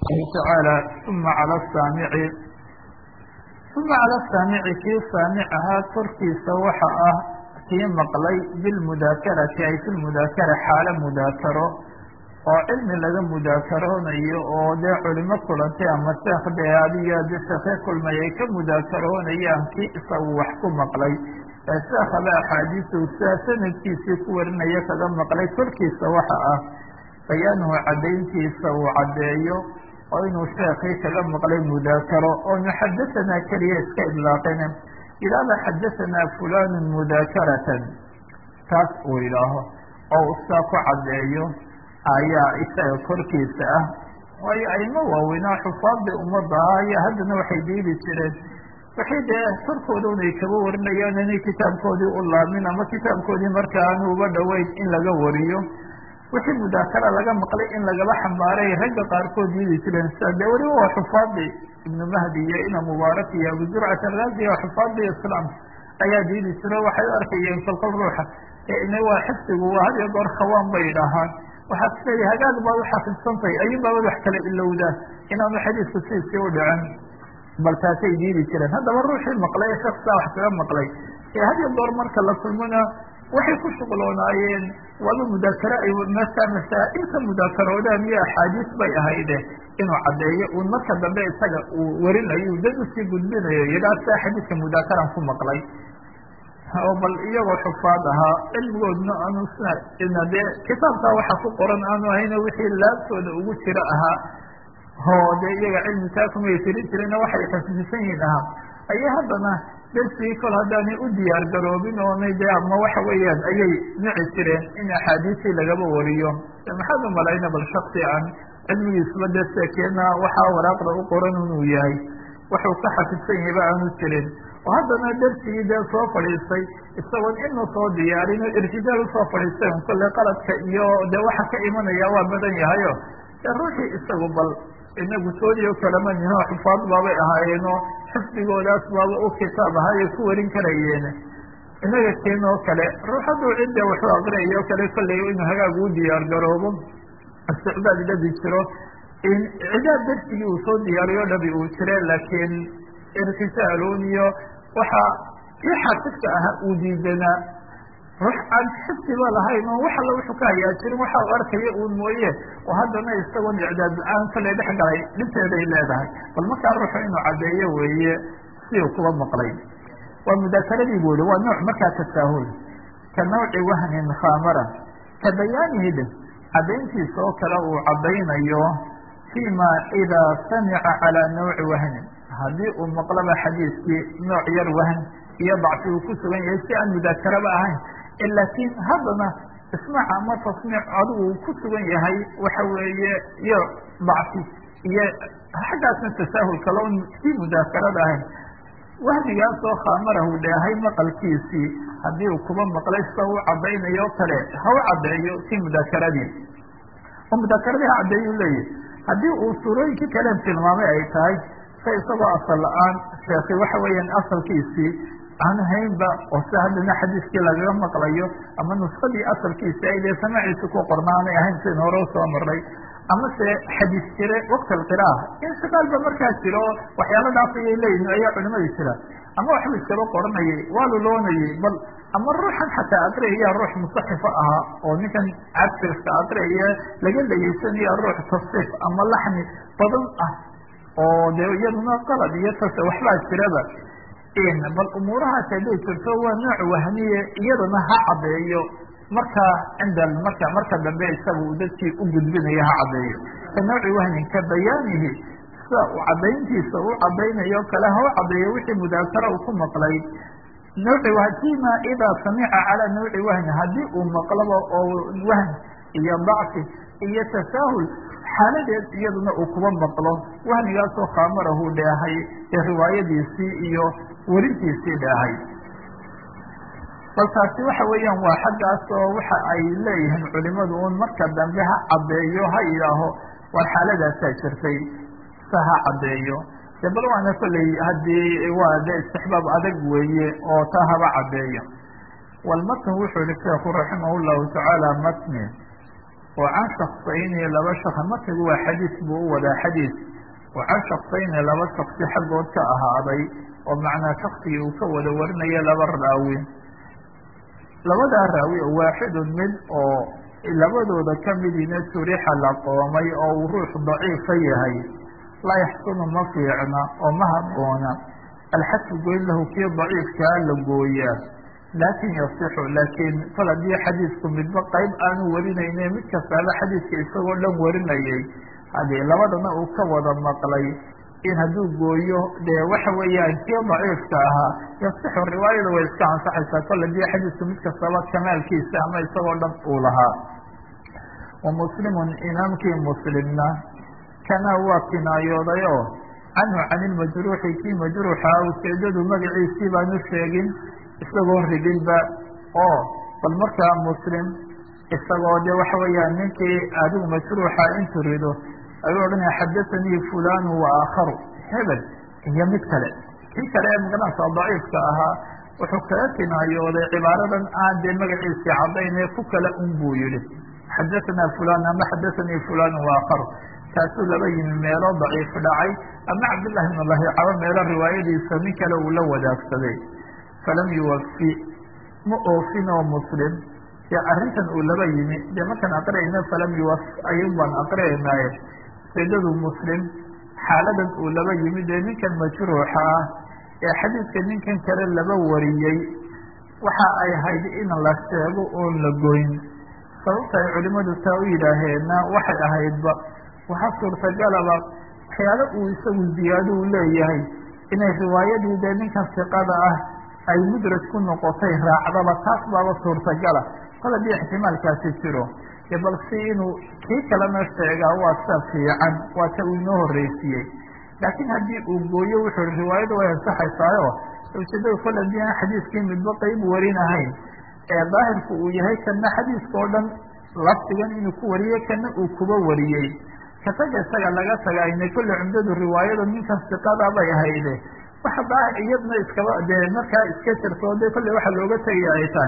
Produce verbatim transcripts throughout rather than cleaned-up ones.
تعالى ثم على السامع ثم على السامع kii saamic ahaa korkiisa waxa ah kii maqlay bilmudaakarati ay fi lmudaakara xaalo mudaakaro oo cilmi laga mudaakaroonayo oo dee culimo kulantay ama sheekh dee adiyo de sheekhe kulmay ay ka mudaakaroonayaan kii isagu wax ku maqlay ee sheekhaba axaadiisu sidaa sanadkiisii ku warinaya kaga maqlay korkiisa waxa ah bayaanuhu caddayntiisa uu caddeeyo oo inuu sheekii kaga maqlay mudaakaro oo xadahanaa keliya iska idlaaqina ilaada xadahanaa fulanu mudaakaratan taas uu idhaaho oo ustaa ku caddeeyo ayaa isaga korkiisa ah waayo ayma waaweynaa xufaadii ummadda ah ayaa haddana waxay diidi jireen waxay dee korkooda unay kaba warinayaan inay kitaabkoodii u laamin ama kitaabkoodii marka aanu uba dhoweyn in laga wariyo wixii mudaakara laga maqlay in lagaba xambaaray ragga qaarkood diidi jireen sida dee weliba waa xufaadii ibnu mahdi iyo ina mubaarak iyo abu zurcat araazi iyo xufaadii islaam ayaa diidi jiro waxay u arkayeen kolkol ruuxa ina waa xifdigu waa had iyo goor khawaan bay idhaahaan waxaad isleeyahay hagaag baad uxafidsantahay ayun baabad wax kala ilowdaa inaanu xadiisku sidiisii u dhicin bal taasay diidi jireen haddaba ruuxii maqlay ee shaksaa wax kaga maqlay ee had iyo goor marka la kulmana waxay ku shuqloonaayeen waaba mudaakare ay markaa masaa-ilka mudaakaroodaan iyo axaadiis bay ahayde inuu caddeeyo uun marka dambe isaga uu warinayo dad usii gudbinayo yidhaasa xadiiska mudaakaran ku maqlay oo bal iyagoo xufaad ahaa cilmigoodna aanu sina dee kitaabkaa waxa ku qoran aanu ahayna wixii laabtooda ugu jira ahaa oo dee iyaga cilmikaa kumay tirin jirina waxay xifdisan yihin ahaa ayay haddana dersigii kol haddaanay u diyaar garoobin oonay dee ama waxa weeyaan ayay nici jireen in axaadiisii lagaba wariyo maxaad u malayna bal shaksi aan cilmigiisba dee seekeena waxaa waraaqda u qoran inuu yahay wuxuu ka xafidsan yahayba aanu jirin oo haddana dersigii dee soo fadhiistay isagoon inu soo diyaarin irtijaal usoo fadhiistay un kolle qaladka iyo dee waxa ka imanaya waa badan yahayo dee ruuxii isagu bal inagu soodiyo kalama niho xufaad baabay ahaayeenoo xifdigoodaas baaba u kitaab ahaayay ku warin karayeen inaga keen oo kale ruux hadduu cidda waxu aqriyayo kale kolley inuu hagaag u diyaar garoobo isticdaad dhabi jiro in cidaad darsigii uu soo diyaariyo dhabi uu jire laakiin irtisaalun iyo waxa kii xaafidka ahaa uu diidanaa ruux aan xifdiba lahayn oo wax alla wuxuu ka hayaa jirin waxa u arkaya uun mooye oo haddana isagoon icdaad la-aan kale dhex galay dhinteeday leedahay bal markaa ruuxu inuu caddeeyo weeye si uu kuba maqlay waa mudaakaradii bu yihi waa nooc markaa tasaahul ka nawci wahnin khamara ka bayaanihi dhe caddayntiisa oo kale uu caddaynayo fima idaa samica calaa nawci wahnin haddii uu maqlaba xadiiskii nooc yar wahn iyo dacfi uu ku sugan yahay si aan mudaakaraba ahayn laakiin haddana ismaac ama tasmiic adigu uu ku sugan yahay waxa weeye iyo dacfi iyo xaggaasna tasaahul kale on sii mudaakarada ahayn wahmigaasoo khamarahu dheehay maqalkiisii haddii uu kuba maqlay sida u caddaynayo kale ha u caddeeyo si mudaakaradiis oo mudaakaradi ha caddeeyu leeyahy haddii uu suurooyinkii kalen tilmaamay ay tahay sa isagoo asal la-aan sheekay waxa weeyaan asalkiisii aan haynba oo si haddana xadiiskii lagaga maqlayo ama nuskadii asalkiisi ay dee samaciisi ku qornaanay ahayn sin hore usoo maray ama se xadiis jire waqti alqira'a inshigaalba markaa jiro oo waxyaaladaas ayay leeyihin ayaa culimadi jira ama waxba iskaba qoranayay waa luloonayay bal ama ruuxan xataa aqriyaya ruux musaxifa ahaa oo ninkan cabsirka aqriyaya laga dhegeysanaya ruux tasriif ama laxni badan ah oo dee iyaduna qalad iyo tas waxbaa jiraba bal umuurahaas hadday jirto waa nooc wahmiye iyadana ha caddeeyo markaa cinda marka marka dambe isaga uu dadkii u gudbinayo ha caddeeyo ka nawci wahnin ka bayaanihi sida uu caddayntiisa u caddaynayo kale ha u caddeeyo wixii mudaakara uu ku maqlay nawci fima idaa samica calaa nawci wahni haddii uu maqlaba oo wahn iyo dacfi iyo tasaahul xaaladeed iyaduna uu kuba maqlo wahnigaasoo khamarahu dheehay ee riwaayadiisii iyo werintiisii dheehay bal taasi waxa weeyaan waa xaggaas oo waxa ay leeyihiin culimadu un marka dambe ha caddeeyo ha yidhaaho war xaaladaasaa jirtay sa ha caddeeyo de bal waana kolley haddii waa de istixbaab adag weeye oo taa haba caddeeyo walmatn wuxuu yihi sheekhu raximah llahu tacaala matni oo can shaksayni laba shak markigu waa xadiis buu u wadaa xadiis oo can shaksayni laba shaksi xaggood ka ahaaday oo macnaa shaksigii uu ka wada warinaya laba raawi labadaa raawi oo waaxidun mid oo labadooda kamidina surixa la qoomay oo uu ruux daciifa yahay laa yaxsunu ma fiicna oo ma habboona alxadfu goyn lahu kii daciifkaa la gooyaa laakin yasixu laakiin fal haddii xadiisku midba qayb aanu warinayne mid kastaaba xadiiska isagoo dhan warinayay hadii labadana uu ka wada maqlay in hadduu gooyo dee waxa weeyaan kii daciifka ahaa yasixu riwaayada way iska ansaxaysaa kol haddii xadiisku mid kastaba kamaalkiisa ama isagoo dhan uu lahaa wa muslimun imaamkii muslimna kana waa kinaayoodayo canhu can ilmajruuxi kii majruuxa ujeedadu magaciisii baanu sheegin isagoon ridinba oo bal markaa muslim isagoo de waxa weeyaan ninkii adigu majruuxa intuu rido ayuu odhanaya xadathanii fulanu wa aakharu hebel iyo mid kale kii kale ee magaranaysa daciifka ahaa wuxuu kaga kinaayooday cibaaradan aan dee magaciisii caddaynee ku kale un buu yihi xadahanaa fulan ama xadathanii fulanu wa aakharu taasuu laba yimi meelo daciif dhacay ama cabdillahi ibn lahiicaba meelo riwaayadiisa nin kale uu la wadaagsaday falam yuwafi ma oofin oo muslim dee arrintan uu laba yimi dee markaan aqriyayna falam yuwaf ayun baan aqriyaynaaye ujeedadu muslim xaaladan uu laba yimi dee ninkan majruuxa ah ee xadiidka ninkan kale laba wariyey waxa ay ahayd in la sheego oon la goyn sababta ay culimadu taa u yidhaaheenna waxay ahaydba waxaa suurtagalaba waxyaalo uu isagu ziyaado u leeyahay inay riwaayadii dee ninkan siqada ah ay mudraj ku noqotay raacdaba taas baaba suurtagala kol haddii ixtimaalkaasi jiro e bal si inuu kii kalena sheegaa waa sa fiican waa ta uu inoo horreysiiyey laakiin haddii uu gooyo wuxuu riwaayada way ansaxaysaayo ujeedada kol haddii aan xadiiskii midba qayb warinahayn ee daahirku uu yahay kana xadiiska oo dhan lafdigan inuu ku wariyey kana uu kuba wariyey kataga isaga laga tagaayne kolle cumdadu riwaayada ninkan siqada bay ahayde waxa daahir iyadna iskaba dee markaa iska jirto de kolle waxa looga tegaya ay tahay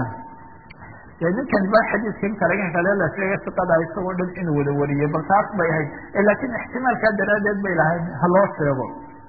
dee ninkan ba xadiiskan kalegan kale la sheegay siqada isagoo dhan inuu wada wariyey bal taas bay ahayd laakiin ixtimaalkaa daraadeed bay lahayd ha loo sheego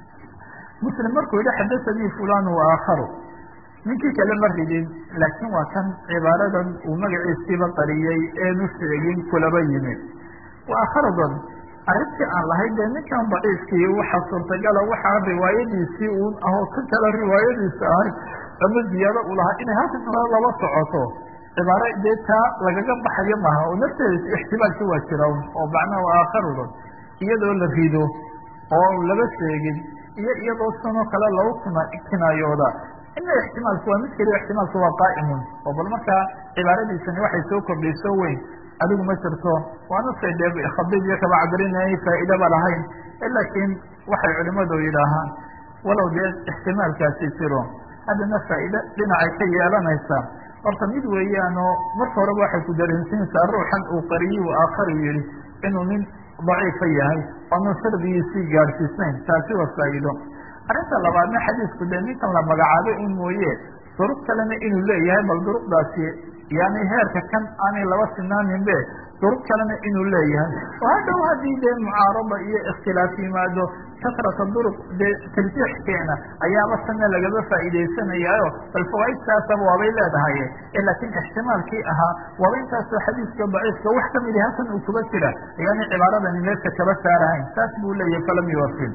muslim markuu yihi xadathanii fulanu wa aakharu ninkii kale ma ridin laakiin waa kan cibaaradan uu magaciisiiba qariyey eenu sheegin kulaba yimi wa aakharudan arrintii aan lahayn dee ninkan daciifkii waxaa suurtagala waxaa riwaayadiisii uun ahoo ka kale riwaayadiisa ahay ama ziyaado u lahaa inay halka laba socoto cibaaro dee taa lagaga baxayo maha oo nafteeda ixtimaalki waa jira oo macnaha wa aakharudan iyadoo la rido oo laba sheegin iyo iyadoo sanoo kale lagu kuna kinaayooda ina ixtimaalku waa mid keliya ixtimaalku waa qaa'imun oo bal markaa cibaaradiisani waxay soo kordhayso weyn adigu ma jirto waana say dee khabid iyo kaba cabrinay faa'iidaba lahayn laakiin waxay culimadu yidhaahaan walow dee ixtimaalkaasi jiro haddana faa'iide dhinacay ka yeelanaysaa horta mid weeyaanoo marka horeba waxay ku dareensinaysaa ruuxan uu qariyi u aakharu yihi inuu nin daciifa yahay oonu shardigiisii gaadhsiisnayn taasi waa faa'iido arrinta labaadna xadiisku dee ninkan la magacaabay un mooye duruq kalena inuu leeyahay bal duruqdaasi yani heerka kan aanay laba sinaanin be duruq kalena inuu leeyahay oo hadhow haddii dee mucaarada iyo ikhtilaaf yimaado kasrata duruq dee tarjiixkeena ayaaba sana lagaba faa'iidaysanayaayo bal fawaaidtaasaba waabay leedahay laakiin ixtimaalkii ahaa waaba intaasoo xadiiska daciifka wax kamidi halkan uu kuba jira ayaanay cibaaradani meesha kaba saarahayn saas buu leeyahay falam yuwafin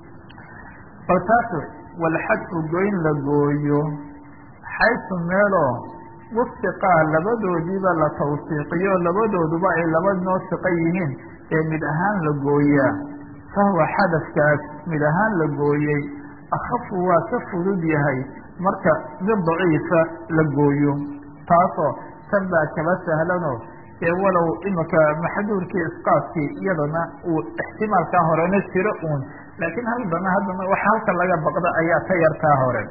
bal taas walxadfu goyn la gooyo xaysu meelo wasiqaa labadoodiiba la tawsiiqiyo labadooduba ay laba noo siqa yihiin ee mid ahaan la gooyaa fahuwa xadafkaas mid ahaan la gooyey akhafu waa ka fudud yahay marka mid daciifa la gooyo taasoo tan baa kaba sahlano ee walow imika maxduurkii isqaadkii iyadana uu ixtimaalkaa horena jiro uun laakiin haddana haddana waxa halka laga baqda ayaa ka yartaa hore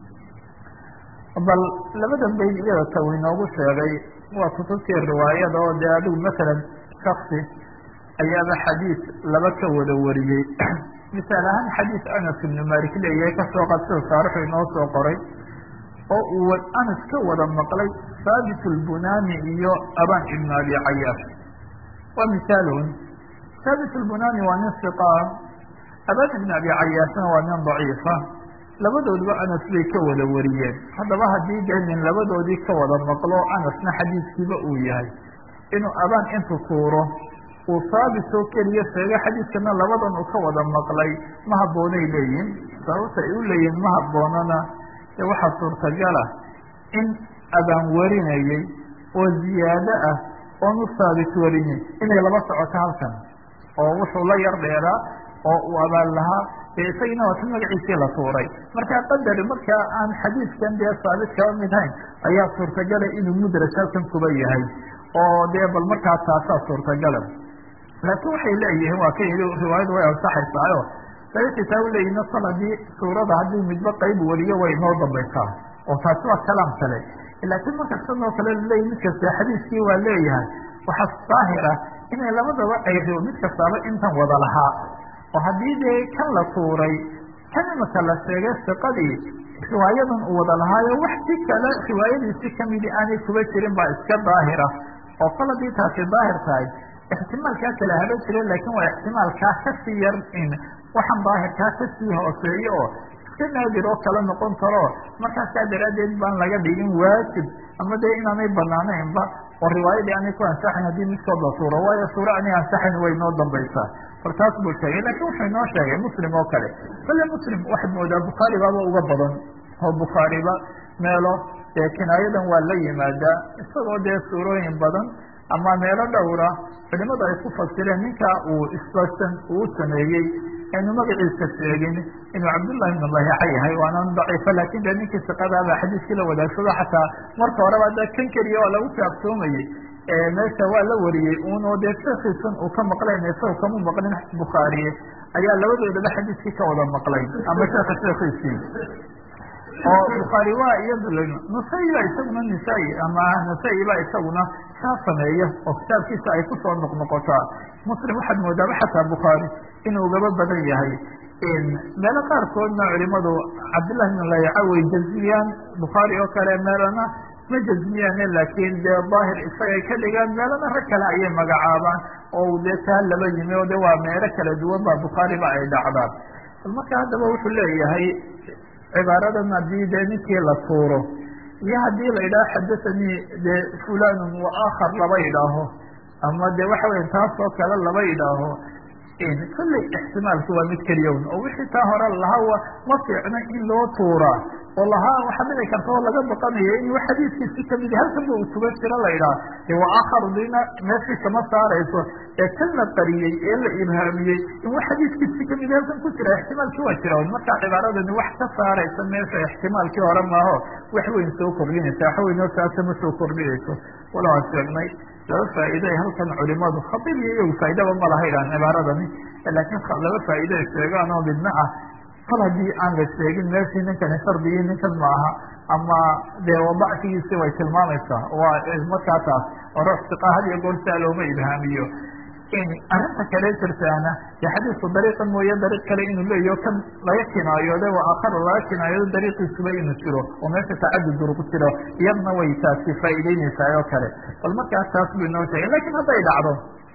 bal labada bayd iyada ta uu inoogu sheegay waa kutubtii riwaayada oo dee adigu masalan shaksi ayaaba xadiis laba ka wada wariyey misaal ahaan xadiis anas ibnu malik leeyahay kasoo qad sida saarixu inoo soo qoray oo uu anas ka wada maqlay saabit lbunani iyo aban ibnu abi cayaash wa mihaalun haabit lbunani waa nin siqa, aban ibn abi cayaasna waa nin daciifa, labadoodba anas bay ka wada wariyeen. haddaba haddii dee nin labadoodii ka wada maqlo anasna xadiidkiiba uu yahay, inuu abaan intu tuuro uu saabit oo keliya sheego xadiidkana labadan uu ka wada maqlay ma habboonay leeyihin. sababta ay u leeyihin ma habboonana ee waxaa suurtagala in abaan warinayey oo ziyaado ah oonu saabit warinin inay laba socoto halkan, oo wuxuu la yar dheeraa oo uu abaan lahaa dee isagina waa ka magaciisii la tuuray. markaa qadar markaa aan xadiidkan dee saabit kaba mid hayn ayaa suurtagala inuu mudraj halkan kuba yahay, oo dee bal markaa taasaa suurtagala. laakiin waxay leeyihiin waa ka yidhi riwaayadu way ansaxaysaayo sababtiitaa u leeyihin sal haddii suurada haddii midba qayb weliyo way noo dambaysaa, oo taasi waa kalaam kale. laakiin markastan oo kale laleeyahy mid kasta xadiiskii waa leeyahay, waxaa daahir ah inay labadaba ay mid kastaaba intan wada lahaa, oo haddii dee kan la tuuray kan imaka la sheegay siqadii riwaayadan uu wada lahaayo wax si kale riwaayadiisi kamidi aanay kuba jirin baa iska daahira. oo kol haddii taasi daahir tahay ixtimaalkaa kala haba jire, laakiin waa ixtimaalkaa kasii yar in waxaan daahirkaa kasii hooseeyo oo iska naadir oo kala noqon karo. markaasaa daraaddeed baan laga dhigin waajib ama dee inaanay banaanaynba oo riwaayadii aanay ku ansaxayn haddii midkood la tuuro, waayo suuro aanay ansaxayn way noo dambaysaa. bal taas buu sheegay. laakiin wuxuu inoo sheegay muslim oo kale, kale muslim waxaad moodaa bukhaari baaba uga badan, oo bukhaariba meelo dee kinaayadan waa la yimaadaa isagoo dee suurooyin badan ama meelo dhowra culimadu ay ku fasireen ninkaa uu isbasan uu sameeyey aynu magaciisa sheegin inuu cabdullahi ibn lahica yahay, waanan daciifa, laakin dee ninkii siqadaaba xadiiskii la wadaagsado xataa marka horeba da kan keliya waa lagu kaaftoomayey, meesha waa la wariyey un oo dee sheekiisan uu ka maqlayn isaga kama maqlin bukhaariye ayaa labadoodaba xadiiskii ka wada maqlay ama sheeka sheekiisii. oo bukhaari waa iyad nasaa-i ba isaguna nisaa-i ama nasaa-i ba isaguna saa sameeya oo kitaabkiisa ay kusoo noqnoqotaa. muslim waxaad moodaaba xataa bukhaari inuu gaba badan yahay. meelo qaarkoodna culimadu cabdillahi ibn lahica way jazmiyaan bukhaari oo kale, meelana ma jazmiyaane laakiin dee daahir isagay ka dhigaan, meelana rag kale ayay magacaabaan oo dee taa laba yimi oo de waa meelo kala duwan ba bukhaariba ay dhacdaan. bal marka haddaba wuxuu leeyahay cibaaradan haddii dee ninkii la tuuro iyo haddii la yidhaho xadathanii dee fulanun wa akhar laba yidhaaho ama de waxa weya taas oo kale laba yidhaaho, kolley ixtimaalki waa mid keliyawn oo wixii taa hore lahaa ma fiicna in loo tuuraa oo lahaa waxaa dhici karta oo laga baqanayo in xadiiskiisi kamid halkanba uu kuga jiro la yidhaha de wa akhar dina meeshii kama saarayso ee kan la qariyey ee la ibhaamiyey in wax xadiiskiisi kamid halkan ku jira ixtimaalkii waa jira. marka cibaaradani wax ka saaraysa meesha ixtimaalkii hore maaho wax weyn soo kordhinaysa, wax weyn oo saasa ma soo kordhinayso. wala aan sheegnay laba faa'iide ay halkan culimadu khatiib iyo iyagu faa'iidaba ma laha idhaan cibaaradani, laakiin laba faa'iide ay sheegaan oo midna ah kol haddii aan la sheegin meeshii ninkani shardigii ninkan maaha ama dee wadacfigiisi way tilmaamaysaa, waa markaa taas oo ruux siqa had iyo goor saa looma ibhaamiyo. arrinta kale jirtaana dee xadiisku dariiqa mooye dariiq kale inuu leeyaho kan laga kinaayode waa akhar laga kinaayado dariiqiisuba inuu jiro oo meesha tacadud duruq jiro, iyadna way taasi faa'iideynaysaa oo kale. bal markaas taas buu inoo sheegay. lakin hadday dhacdo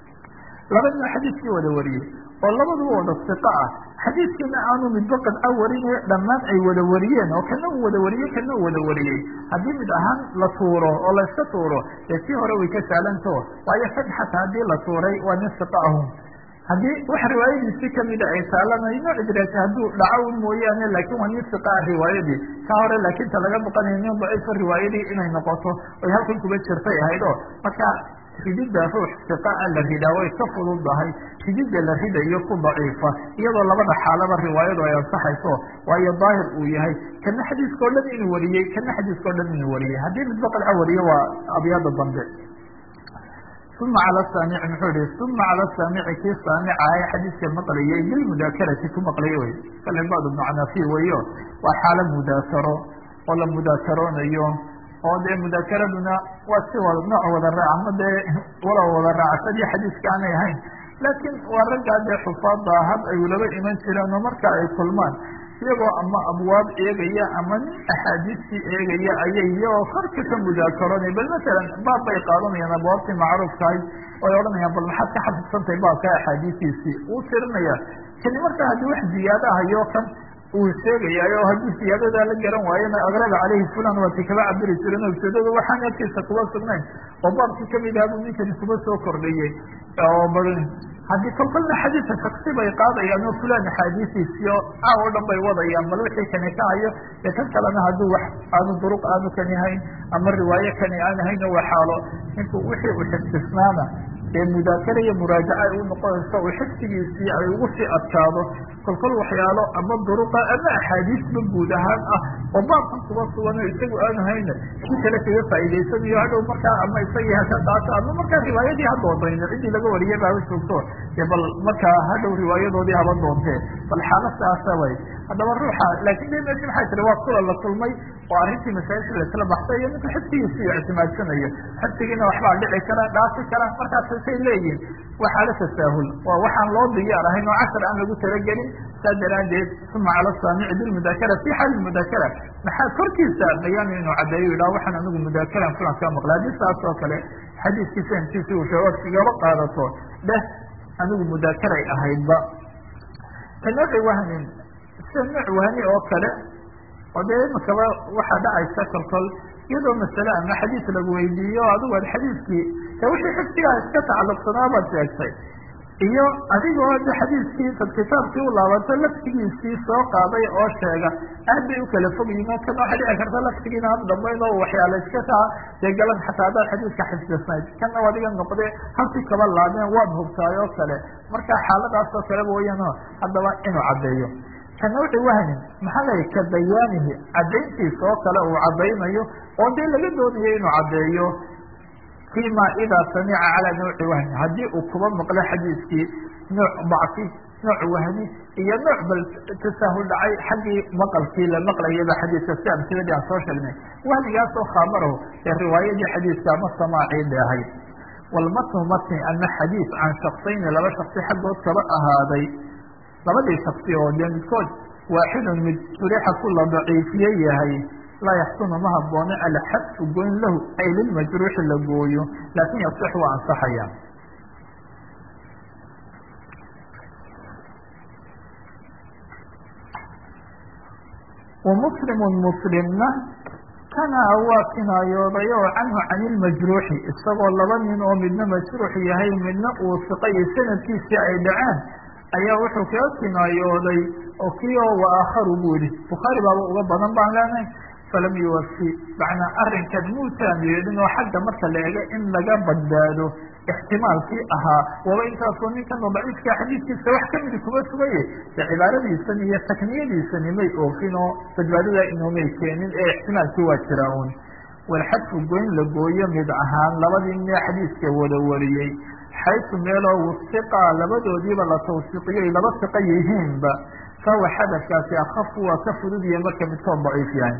laba nin xadiiskii wada wariyey oo labaduba wada siqa ah, xadiiskiina aanu midba qadca warine dhammaan ay wada wariyeen oo kana uu wada wariyey kana uu wada wariyey, haddii mid ahaan la tuuro oo layska tuuro dee tii hore way ka saalanto, waayo sad xataa haddii la tuuray waa nin siqa ahun. haddii wax riwaayadiisi kamida ay taalanayo nooc jiraata hadduu dhaco mooyaane, laakin waa nin siqa ah riwaayadii ka hore, laakin ta laga baqanayo nin daciifa riwaayadii inay noqoto oy halkan kuba jirtay ahayd. oo marka ridida ruux siqaa la ridaa way ka fududahay ridida la ridayo ku daciifa, iyadoo labada xaalaba riwaayadu ay ansaxayso, waayo daahir uu yahay kana xadiiska o dhan inuu wariyey kana xadiiska o dhan inuu wariyey. haddii midba qadca wariyo waa abyaada dambe. uma cala saamici muxuu yihi uma cala saamici kii saamica ah ee xadiiska maqlayay bilmudaakarati ku maqlaya wey, kale badu macnafi weyo waa xaala mudaakaro oo la mudaakaroonayo oo dee mudakaraduna waa si wada nooc wada raac ama dee wala wada raacsadii xadiiska aanay ahayn, laakiin waa raggaa dee xufaada had ay ulaba iman jireen oo marka ay kulmaan iyagoo ama abwaab eegaya ama nin axaadiistii eegaya ayay iyagoo korka ka mudaakaroonay bal masalan baab bay qaadanayaan abwaabtii macruufkahay oy odhanayaan bal maxaad ka xafidsantahay baabka axaadiistiisii uu tirinaya kani markaa haddii wax ziyaado ahayo kan uu sheegayaayo haddii siyaadadaa la garan waayona agraba caleyhi fulan waati kaba cabiri jiren ujeedada waxaan agtiisa kuba sugnayn oo baabkii kamid aha buu ninkani kuba soo kordhiyey oo ba haddii kolkolna xadiidka shaksi bay qaadayaan oo fulan axaadiisiisii oo caaw o dhan bay wadayaan bal wixii kani ka hayo ee kan kalena hadduu wax aanu duruq aanu kani hayn ama riwaayo kani aan hayn oo waxaalo ninku wixii uu xifdisnaana ee mudaakara iyo muraajaca ay u noqonayso oo xifdigiisii ay ugu sii adkaado kolkol waxyaalo ama duruqa ama axaadiisba guud ahaan ah oo baabkan kuba sugan oo isagu aanu hayna si kale kaga faa'idaysanayo hadhow markaa ama isagii haka qaato ama markaa riwaayadii ha doonayno ciddii laga wariyay baa joogto dee bal markaa hadhow riwaayadoodii haba doontee bal xaaladaasa way haddaba ruuxa laakin de meshi maxay tiri waa kula la kulmay oo arrintii masaajidka laisla baxsay iyo ninka xifdigiisii ictimaadsanayo xifdigiina waxbaa dhici kara dhaafi kara markaas say leeyihin waxaa la tasaahul waa waxaan loo diyaar ahayn oo cashar aan lagu talagelin saa daraadeed uma cala saamici bilmudaakara fi xaali mudaakara maxaa korkiisa bayaan inuu caddeeyo yidhaha waxaan anigu mudaakaran fulan ka maqla haddii saas oo kale xadiiskii sanadkiisi uu sheego igaba qaadato dheh anigu mudaakaray ahaydba ka nooci wahnin sida nooc wahni oo kale oo dee imakaba waxaa dhacaysa kolkol iyadoo masale ama xadiis lagu weydiiyo adigu ad xadiiskii ee wixii xifdigaa iska tacalluqsanaa baad sheegtay iyo adigoo de xadiiskii tad kitaabkii u laabato laftigiisii soo qaaday oo sheega aad bay u kala fog yihin oo kan waxay dhici karta laftigiina had dambayn oo waxyaala iska kaa dee galan xataa haddaad xadiiska xifdisnayd kana adiga noqde halkii kaba laabeen waad hubtaay oo kale marka xaaladaas oo kale wayano haddaba inuu caddeeyo ka nawci wahnin maxaa lay ka bayaanihi caddayntiisa oo kale uu caddaynayo oo dee laga doonayo inuu caddeeyo fima idaa samica calaa nawci wahni haddii uu kuba maqlo xadiiskii nooc dacfi nooc wahni iyo nooc bal tasaahul dhacay xaggii maqalkii la maqlayaba xadiiska si amsiladii aan soo sheegnay wahnigaas oo khaabarahu ee riwaayadii xadiiska ama samaacii dheahay walmatnu matni ama xadiis can shaksayni laba shaksi xaggood kaba ahaaday labadii shaksi oo dee midkood waaxidun mid surixa ku la daciifiye yahay laa yaxsunu ma habboone alxadfu goyn lahu ay lilmajruuxi la gooyo laakin yasix waa ansaxaya wamuslimun muslimna kana waa kinaayooday oo canhu can ilmajruuxi isagoo laba nin oo midna majruux yahay midna uu siqayo sanadkiisii ay dhaceen ayaa wuxuu kaga kinaayooday oo kii oo waakharu buu yihi bukhaari baaba uga badan baan leenahay falam yuwafi macnaa arrinkan muutaan yeelin oo xagga marka la ego in laga badbaado ixtimaalkii ahaa waba intaasoo ninkan oo daciifka xadiiskiisa wax kamidi kuma sugaye dee cibaaradiisan iyo takniyadiisani may oofin oo badbaadada inoomay keenin ee ixtimaalkii waa jiraa un walxadfu goyn la gooyo mid ahaan labadii nia xadiiska wada wariyey xaysu meeloo wasiqa labadoodiiba la tawsiiqiyo laba siqa yihiinba fahuwa xadafkaasi akafu waa ka fududiya marka midkood daciif yahay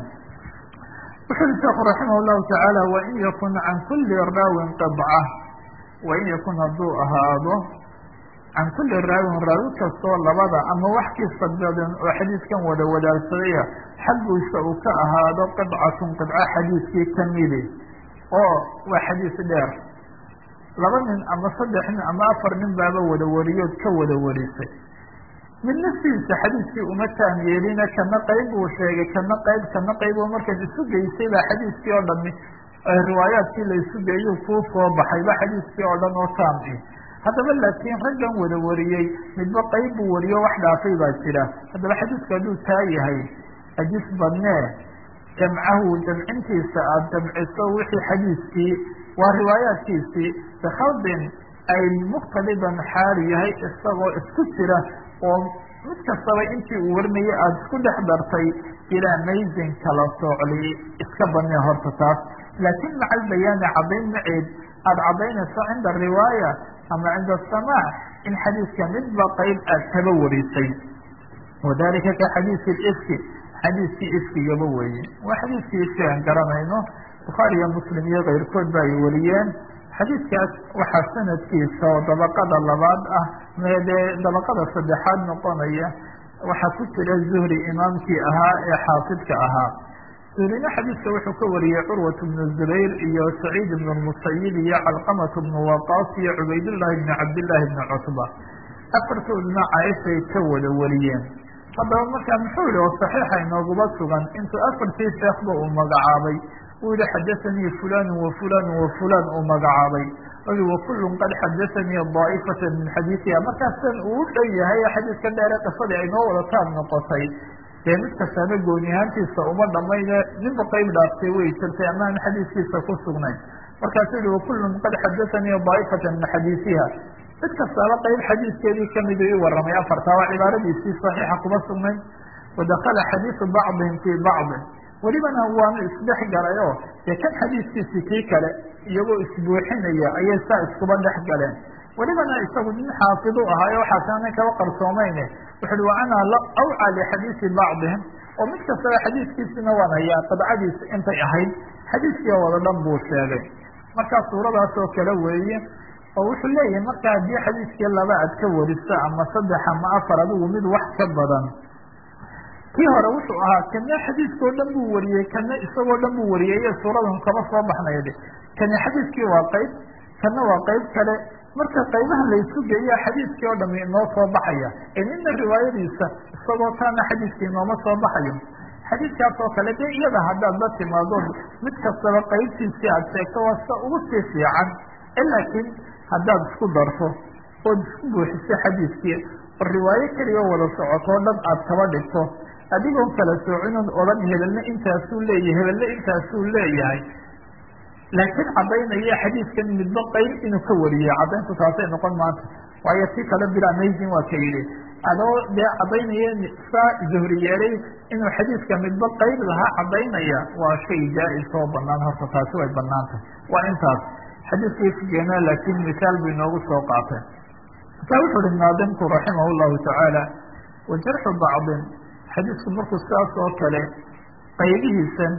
wuxu uri sheekhu raximah llahu tacaala wain yakun can kuli raawin qidca wain yakun hadduu ahaado can kuli raawin raawi kastoo labada ama wax kista badan oo xadiiskan wada wadaagsadaya xaggiisa uu ka ahaado qidcatun qidco xadiiskii kamidi oo waa xadiis dheer laba nin ama saddex nin ama afar nin baaba wada wariyood ka wada warisay mid naftiisa xadiiskii uma taam yeelina kana qayb buu sheegay kana qayb kana qayb oo markaad isu geysay baa xadiiskii oo dhami riwaayaadkii la isu geeyo kuu soo baxay ba xadiiskii oo dhan oo taam i haddaba laakiin raggan wada wariyey midba qayb buu wariyo wax dhaafay baa jira haddaba xadiisku hadduu taa yahay xadiis badnee jamcahu jamcintiisa aada jamciso wixii xadiiskii waa riwaayaadkiisii bikhaldin ay muqtaliban xaali yahay isagoo isku jira oo mid kastaba intii uu warinayay aada isku dhex dartay ilaa maysin kala soocli iska badnee horta taas laakin maca albayaani caddayn maceed aada caddaynayso cinda riwaaya ama cinda asamaac in xadiiska midba qayb aad kaba warisay wadalika ka xadiisi ifki xadiiskii ifkigaba weeye waa xadiiskii ifki aan garanayno bukhaari iyo muslim iyo keyrkood ba ay wariyeen xadiidkaas waxaa sanadkiisa oo dabaqada labaad ah meedee dabaqada saddexaad noqonaya waxaa ku jira zuhri imaamkii ahaa ee xaafidka ahaa. zuhrina xadiidka wuxuu ka wariyey curwat bnu zubayr iyo saciid ibnu lmusayib iyo calqamat bnu waqaas iyo cubaydullahi bni cabdillaahi bni cutba. afartoodna caaishay ka wada wariyeen. haddaba markaa muxuu yihi oo saxiixa inooguma sugan intuu afartii sheekhba uu magacaabay uu yihi xadathanii fulan wa fulan wa fulan uu magacaabay wakullun qad xadathanii daa'ifatan min xadiidiha. markaasan uu u dhan yahay xadiidka dheere qisadii ay noo wada taab noqotay dee mid kastaana gooni ahaantiisa uma dhamayne ninba qeyb dhaaftay way jirtay ama aan xadiiskiisa ku sugnayn. markaasuu yihi wakullun qad xadathanii daa'ifatan min xadiisiha, mid kastaaba qeyb xadiiskeedii kamid ii waramay. afartaa waa cibaaradiisii saxiixa kuma sugnayn. wadakala xadiisu bacdihim fii bacdin, welibana waanu isdhex galay oo dee kan xadiiskiisi kii kale iyagoo isbuuxinaya ayay saa iskuba dhex galeen. welibana isagu nin xaafidu ahaayo waxaasana kaba qarsoomayne wuxu uhi wa ana awcaa lixadiisi bacdihim, oo mid kastaba xadiiskiisina waan hayaa qadcadiisa intay ahayd xadiiskii oo wada dhan buu sheegay. markaa suuradaas oo kale weeye oo wuxuu leeyahay marka haddii xadiiskii laba ad ka wariso ama saddex ama afar adigu mid wax ka badan, kii hore wuxuu ahaa kana xadiiskao dhan buu wariyey kana isagoo dhan buu wariyey iyo suuradan kaba soo baxnayde. kani xadiiskii waa qeyb, kana waa qeyb kale. marka qaybaha laysu geeya xadiiskii oo dhami inoo soo baxaya ee nina riwaayadiisa isagoo taana xadiiskii inooma soo baxayo. xadiiskaas oo kale dee iyada haddaad la timaado mid kastaba qeybtiisii aad sheegto waa sida ugu sii fiican. laakiin haddaad isku darto ood isku buuxiso xadiiskii oo riwaayo keliya wada socotoo dhan aad kaba dhigto adigoon kala soocinoon odhan hebelna intaasuu leeyahay hebelna intaasuu leeyahay, laakiin caddaynaya xadiiskan midba qeyb inuu ka wariyey, caddayntu taasay noqon maanta. waayo si kale bil amazing waa ka yidhi adoo dee caddaynaya saa zuhri yeelay inuu xadiiska midba qeyb lahaa caddaynaya waa shay jaa-is oo banaan. horta taasi way banaantah. waa intaas xadiiskii figeena, laakiin misaal bu inoogu soo qaatay. markaa wuxu uhi naadimku raximah llahu tacaala wajarxu bacdin, xadiisku markuu sidaas oo kale qaybihiisan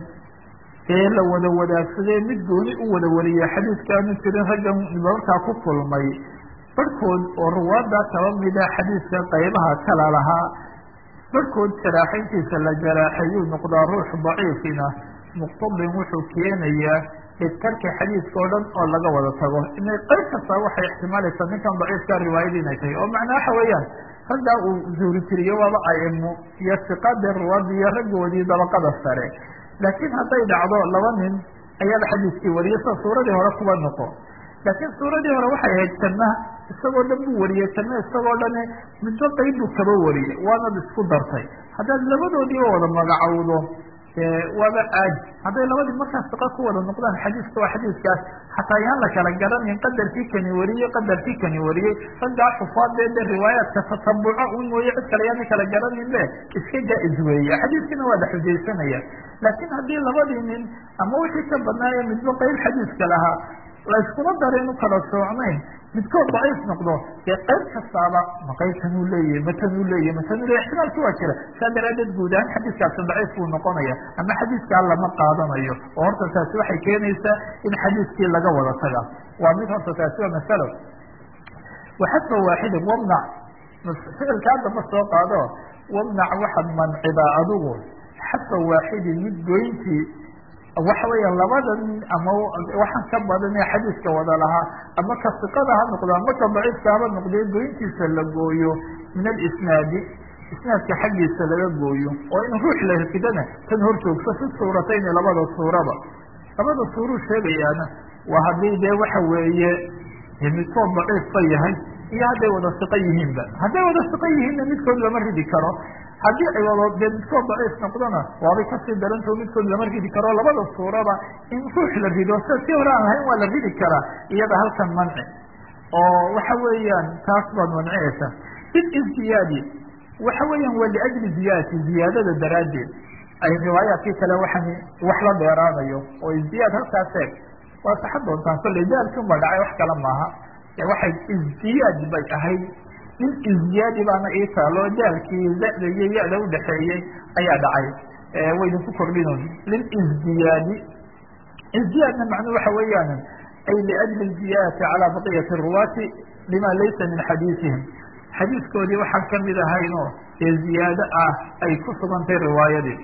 ee la wada wadaagsadee mid gooni u wada wariyay xadiiskaanu jirin raggan markaa ku kulmay barhkood oo ruwaada kaba mida xadiiska qaybaha kala lahaa, barhkood jaraaxayntiisa la jaraaxayuu noqdaa ruux daciifina muqtadin wuxuu keenayaa idkarka xadiiska oo dhan oo laga wada tago. inay qayb kastaa waxay ixtimaalaysaa ninkan daciifka riwaayadii inay tahay, oo macnaa waxa weeyaan raggaa uu zuuri tiriyo waaba aimo iyo siqaadii ruwaadi iyo raggoodii dabaqada sare. laakiin hadday dhacdo laba nin ayaaba xadiiskii wariyay sida suuradii hore kuba noqo. laakiin suuradii hore waxay ahayd kana isagoo dhan buu wariyey kana isagoo dhane midba qeyb buu kaba wariyey, waanad isku dartay. haddaad labadoodiiba wada magacowdo waaba aadi. hadday labadii markaas siqa ku wada noqdaan xadiiska waa xadiiskaas, xataa yaan la kala garanin qadarkii kani wariyey qadarkii kani wariyey. raggaa xufaadee de riwaayaadka tatabuco un mooye cid kale yaana kala garanin be iska jaa-is weeye, xadiiskina waa la xujaysanaya. laakiin haddii labadii nin ama wixii ka badnaaye midba qeyb xadiiska lahaa layskuma dareen u kala soocnayn, midkood daciif noqdo dee qayb kastaaba ma qaybtanuu leeyahay matanuu leeyahay matanuu leeyahy ixtimaalki waa jira. saa daraadeed guud ahaan xadiiskaasi daciif buu noqonaya ama xadiiskaa lama qaadanayo. oo horta taasi waxay keenaysaa in xadiiskii laga wada taga. waa mid horta taasi waa masalo. waxadfa waaxidin wamnac, ficilkaa damba soo qaado wamnac waxaad mancibaa adigu xadfa waaxidin mid goyntii waxa weya labada nin ama waxaan ka badan ee xadiiska wada lahaa ama ka siqada ha noqdo ama ka daciifka haba noqdee goyntiisa la gooyo min alisnaadi, isnaadka xaggiisa laga gooyo. oo in ruux la rafidana tan hor joogso fi suuratayni labada suuraba. labada suuruu sheegayaana waa haddii dee waxa weeye midkood daciifka yahay iyo hadday wada siqo yihiinba. hadday wada siqo yihiinna midkood lama ridi karo. haddii ay wado dee midkood daciif noqdona waabay kasii darantao midkood lama ridi karo. labada suuraba in ruux la rido sida si hore aan lahayn waa la ridi karaa, iyada halkan manci. oo waxa weeyaan taas baad mancinaysa. bilizdiyaadi waxa weeyaan waa liajli ziyaadati, ziyaadada daraaddeed ay riwaayaadkii kale waxan wax la dheeraanayo. oo izdiyaad halkaas eeg waa saxan doontaan kolley daalkin ba dhacay wax kale maaha. waxay izdiyaad bay ahayd nin izdiyaadi baana ii taalo daalkii zada iyo ya-da udhaxeeyey ayaa dhacay. waydinku kordhinoon lilizdiyaadi. izdiyaadna macnuu waxa weeyaan ay liajli ziyadati calaa baqiyati ruwaati lima laysa min xadiisihim. xadiiskoodii waxaan kamid ahaynoo ee ziyaado ah ay ku sugantay riwaayadii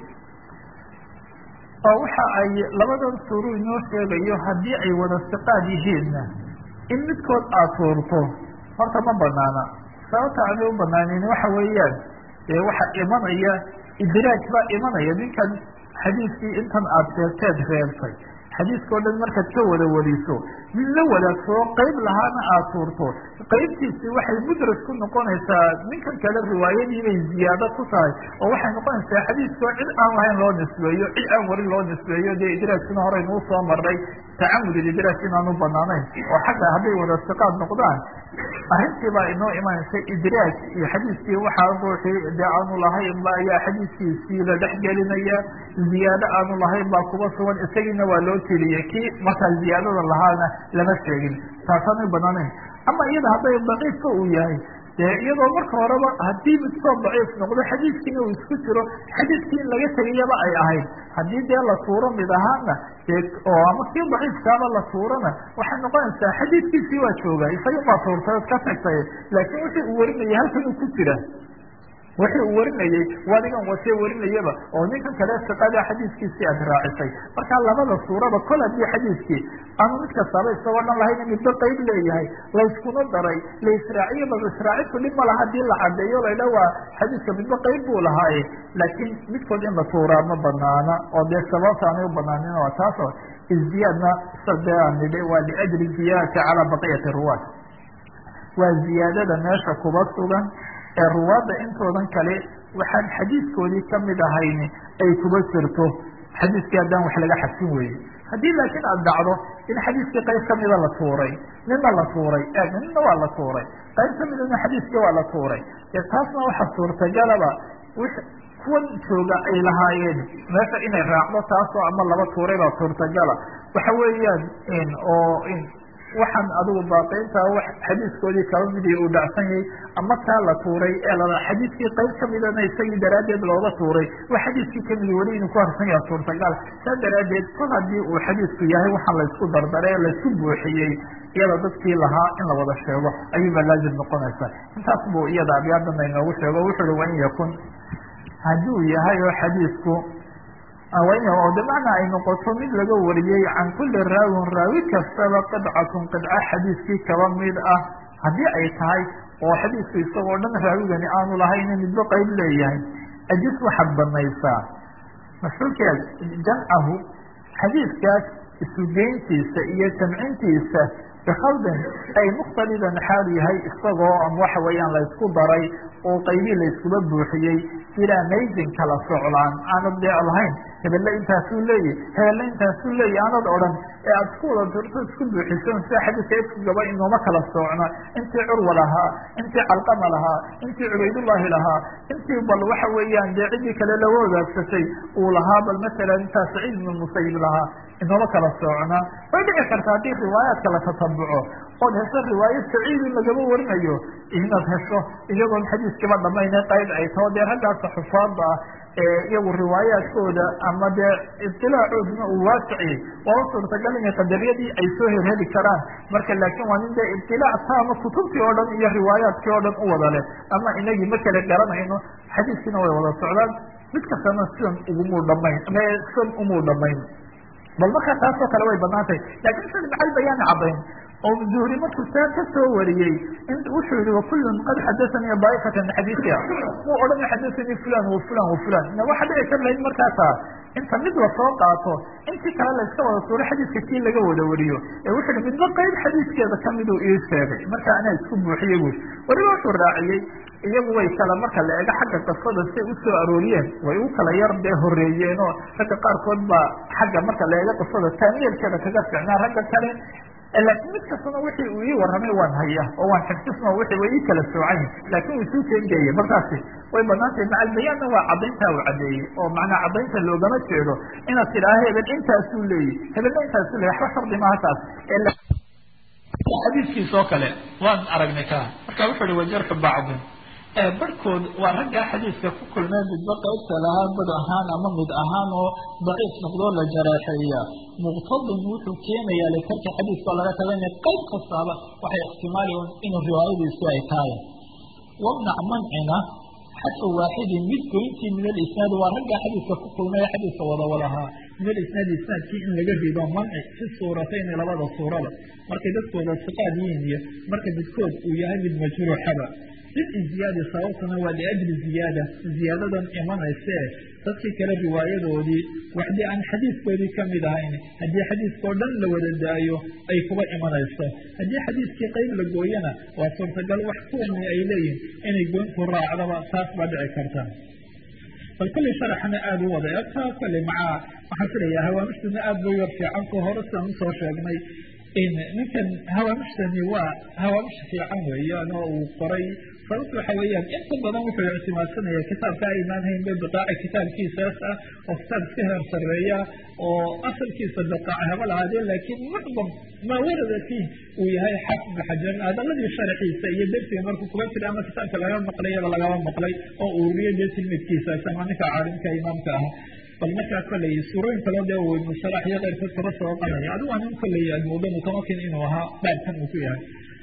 oo waxa ay labadan suuru inoo sheegayo haddii ay wada siqaad yihiinna in midkood aad tuurto horta ma banaana. sababta aanay u banaaneyn waxa weeyaan dee waxa imanaya idraaj baa imanaya. ninkan xadiiskii intan aad sheegteed reebtay xadiiskao dhan markaad ka wada wariso mid la wadaagso qayb lahaana aad tuurto qaybtiisii waxay mudraj ku noqonaysaa ninkan kale riwaayadii bay ziyaado ku tahay oo waxay noqonaysaa xadiiskao cid aan lahayn loo nisbeeyo cid aan warin loo nisbeeyo dee idraajkuna horeynuu soo maray tacamud idraaj inaanu banaanayn oo xagga hadday wada siqaad noqdaan arrintii baa inoo imanaysa idraaj iyo xadiiskii waxaa ruuxii dee aanu lahayn ba ayaa xadiiskiisii la dhex gelinaya ziyaado aanu lahayn baa kuba sugan isagiina waa loo tiriyey kii markaa ziyaadada lahaana lama sheegin taasaanay banaanayn. ama iyada hadday daciifka uu yahay dee iyadoo marka horeba haddii midkoo daciif noqdo xadiiskiina uu isku jiro xadiiskii in laga tegayaba ay ahayd haddii dee la tuuro mid ahaana dee oo ama kii daciifkaaba la tuurana waxay noqonaysaa xadiiskiisii waa jooga isaga baa tuurtay od ka tagtay laakiin wixii uu warinayay halkan uu ku jira wixii uu warinayey wadigan watee warinayaba oo ninkan kale siqada xadiiskiisii aad raacisay. marka labada suuraba kol haddii xadiiskii aanu mid kastaaba isagoo dhan lahayn in midba qayb leeyahay layskuna daray la israaciyo bal israacidku dhib ma laha hadii la cadeeyo laydha waa xadiiska midba qayb buu lahaaye laakiin midkood in la tuuraa ma banaana oo dee sababta aanay u banaanin waa taas oo izdiyaadna sade aan nidhi waa liajli ziyaadati calaa baqiyati ruwaat waa ziyaadada meesha kuba sugan ee ruwaadda intoodan kale waxaan xadiiskoodii kamid ahayn ay kuba jirto xadiiskii haddaan wax laga xadsin weye. haddii laakiin aad dhacdo in xadiiskii qayb kamida la tuuray nina la tuuray nina waa la tuuray qayb kamidana xadiiskii waa la tuuray ee taasna waxa suurtagalaba kuwan jooga ay lahaayeen meesha inay raacdo taasoo ama laba tuuray baa suurtagala waxa weeyaan oo waxaan adigu baaqiinta wax xadiiskoodii kaba midii uu dhacsan yahay ama taa la tuuray ee la xadiiskii qayb kamidana isagii daraaddeed looga tuuray wax xadiiskii kamidi weli inuu ku harsan yaha suurtagal saa daraaddeed kol haddii uu xadiisku yahay waxaan laysku dardaray laysku buuxiyey iyada dadkii lahaa in la wada sheego ayuuba laazim noqonaysa. intaas buu iyada abyaadana inoogu sheego wuxu uhi wain yakun hadduu yahay oo xadiisku oo de macna ay noqoto mid laga wariyey can kuli raawin raawi kastaba qidcatun qidca xadiiskii kaba mid ah haddii ay tahay oo xadiisku isagoo dhan raawigani aanu lahayn midba qayb leeyahay ajis waxaad banaysaa masuulkeed jamcahu xadiiskaas isugeyntiisa iyo jamcintiisa bikaldin ay mukhtalidan xaal yahay isagoo am waxa weeyaan laysku daray oo qaybii layskuba buuxiyey ilaa maydin kala soclaan aanad dee lahayn hebelle intaasuu leeyahy hebelle intaasuu leeyahy aanad odhan ee aad isku wada turto isku buuxiso sida xadiiska isku gaba inooma kala socno intii curwa lahaa intii calqama lahaa intii cubaydullaahi lahaa intii bal waxa weeyaan dee ciddii kale laga wadaagsatay uu lahaa bal masalan intaa saciid ibnu musayib lahaa inooma kala socna way dhici karta haddii riwaayaadka la tatabuco ood hesho riwaayo saciid in lagama warinayo inaad hesho iyagoon xadiiskaba dhamayne qayb ay tao dee raggaasa xufaada ah ee iyagu riwaayaadkooda ama dee ibtilaacooduna uu waasiciyey waa u suurtagal inay qadariyadii ay soo herheli karaan marka laakiin waa nin dee ibtilaac taama kutubtii oo dhan iyo riwaayaadkii oo dhan u wada leh ama inagii ma kala garanayno xadiiskiina way wada socdaan mid kastana sidan ugumuu dhamayn ama sidan umuu dhamayn bal markaa taasoo kale way banaantay lakin sida macal bayaani caddayn oo zuhri markuu taa ka soo wariyey wuxuu yihi wakullun qad xadathanii daaifata min xadiisiha muu odhana xadathanii fulan wa fulan wa fulan ina waxa dhici kar lahayd markaasa inta mid lasoo qaato intii kale layska wada suuro xadiiska kii laga wada wariyo ee wuxuu hi midba qayb xadiiskeeda kamiduu ii sheegay marka anaa isku buuxiyey bui weliba wuxuu raaciyey iyagu way kala marka la ego xagga qisada siay usoo arooriyeen way u kala yar dee horeeyeen oo ragga qaarkood baa xagga marka la ego qisada taamiyeelkeeda kaga ficnaa ragga kale laakiin mid kastana wixii uu ii warramay waan haya oo waan xifdisno wixii way ii kala soocayn laakin uu isuu keengeeye markaasi way banaantahay macalbayaanna waa caddayntaa uu caddeeyey oo macnaa caddaynta loogama jeedo inaad tidhaaha hebel intaasuu leeyahy hebelna intaasuu leeyay waxba shardi maaha taas xadiiskiisa oo kale waan aragnay ka marka wuxuu hi wajarxu bacdin barhkood waa raggaa xadiiska ku kulmeen midba qaybta lahaa bad ahaan ama mid ahaan oo daciif noqdoo la jaraaxeeya muqtadin wuxuu keenayaa litarka xadiiska oo laga taga ina qayb kastaaba waxay ixtimaali inuu riwaayadiisi ay tahay wamnac mancina xadfa waaxidin mid goyntii min alisnaad waa raggaa xadiiska ku kulmaya xadiiska wada walahaa min alisnaadi isnaadkii in laga rido manci fi suuratayni labada suurada markay dadkooda siqaad yihiin iyo marka midkood uu yahay mid majruuxaba lilziyaadi sababtuna waa liajli ziyaada ziyaadadan imanayse dadkii kale riwaayadoodii waxdii aan xadiiskoodii kamid ahayn haddii xadiiskao dhan la wada daayo ay kuba imanayso haddii xadiiskii qeyb la gooyana waa suurtagal wax kuwani ay leeyihin inay goyntu raacdaba taas baa dhici karta bal kolley sharaxna aada u wada egtaa kolley macaa waxaan filayaa hawaamishtuna aada bay yar fiicanku hore sidaan usoo sheegnay ninkan hawaamishtani waa hawaamish fiican weeyaan oo uu qoray sababta waxa weeyaan inta badan wuxuu ictimaadsanaya kitaabka aynaan hayn be biqaaci kitaabkiisaas ah oo kitaab iska heer sareeya oo asalkiisa biqaaci haba lahaadeen laakiin mucdam maa warada fiih uu yahay xaafid ibn xajar hadaladii sharaxiisa iyo darsiga markuu kuba jira ama kitaabka laga maqlayaba lagaba maqlay oo ururiya dee tilmidkiisaas ama ninka caalimka imaamka ah bal markaa kolley suurooyin kaloo dee uu ibnu salaax iyo keyrkood kaba soo qanaya adigu waa nin kolley aad moodo mutamakin inuu ahaa baabkan uu ku yahay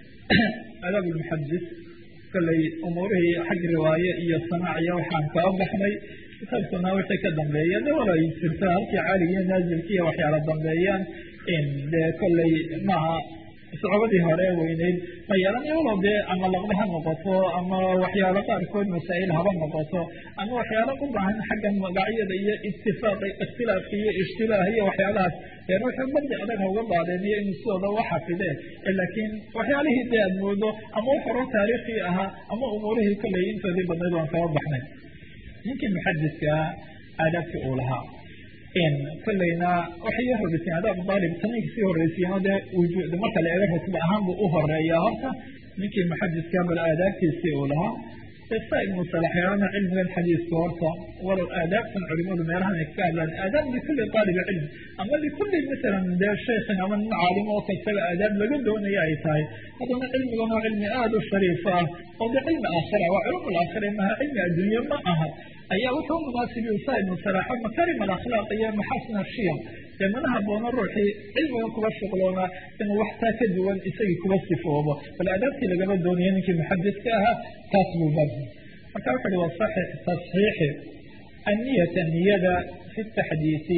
adaab lmuxadis kolley umuurihii xag riwaaye iyo samaac iyo waxaan kaba baxnay kitaabkuna wixii ka dambeeya de wala ay jirta halkii caaliga iyo naazilki iyo waxyaala dambeeyaan dee kolley maaha socobadii hore weyneyd ma yeelanayo walow dee ama laqba ha noqoto ama waxyaalo qaarkood masaa'il haba noqoto ama waxyaalo u baahan xagga magacyada iyo itifaaq ikhtilaafka iyo ishtibaah iyo waxyaalahaas ee ruuxu badli adag hauga baadeeniyo inuu sidooda u xafidee laakiin waxyaalihii dee aad moodo ama wax horo taariikhii ahaa ama umuurihii kolley intoodii badnayd waan kaba baxnay ninkii muxadidka aadaabkii uu lahaa kolleyna waxay ya horeyseen adaab daalib taniinka sii horeysiyen oo dee wujuud marka la eego rutba ahaan buu u horeeyaa horta ninkii muxadidka bal aadaabtiisii uu lahaa sa ibnu salaxyaana cilmigan xadiiska horta walow aadaabtan culimadu meelahan ay ka hadlaan aadaab likulli daalibi cilm ama likulli masalan dee sheekhin ama nin caalim oo kastaga aadaab laga doonaya ay tahay haddana cilmigan oo cilmi aada u shariif ah oo dee cilmi aakhira waa culum alaakhira maha cilmi adduunye ma aha ayaa wuxuu munaasibiy sa ibnu salaxa makarim alakhlaaq iyo maxaasin ashiyam dee mana haboona ruuxii cilmigan kuba shuqloona inuu wax taa ka duwan isagii kuba sifoobo bal aadaabtii lagaba doonaya ninkii muxadidka ahaa taas buu bar marka wuxu uhi wasaxix tasxiixi anniyata niyada fi taxdiisi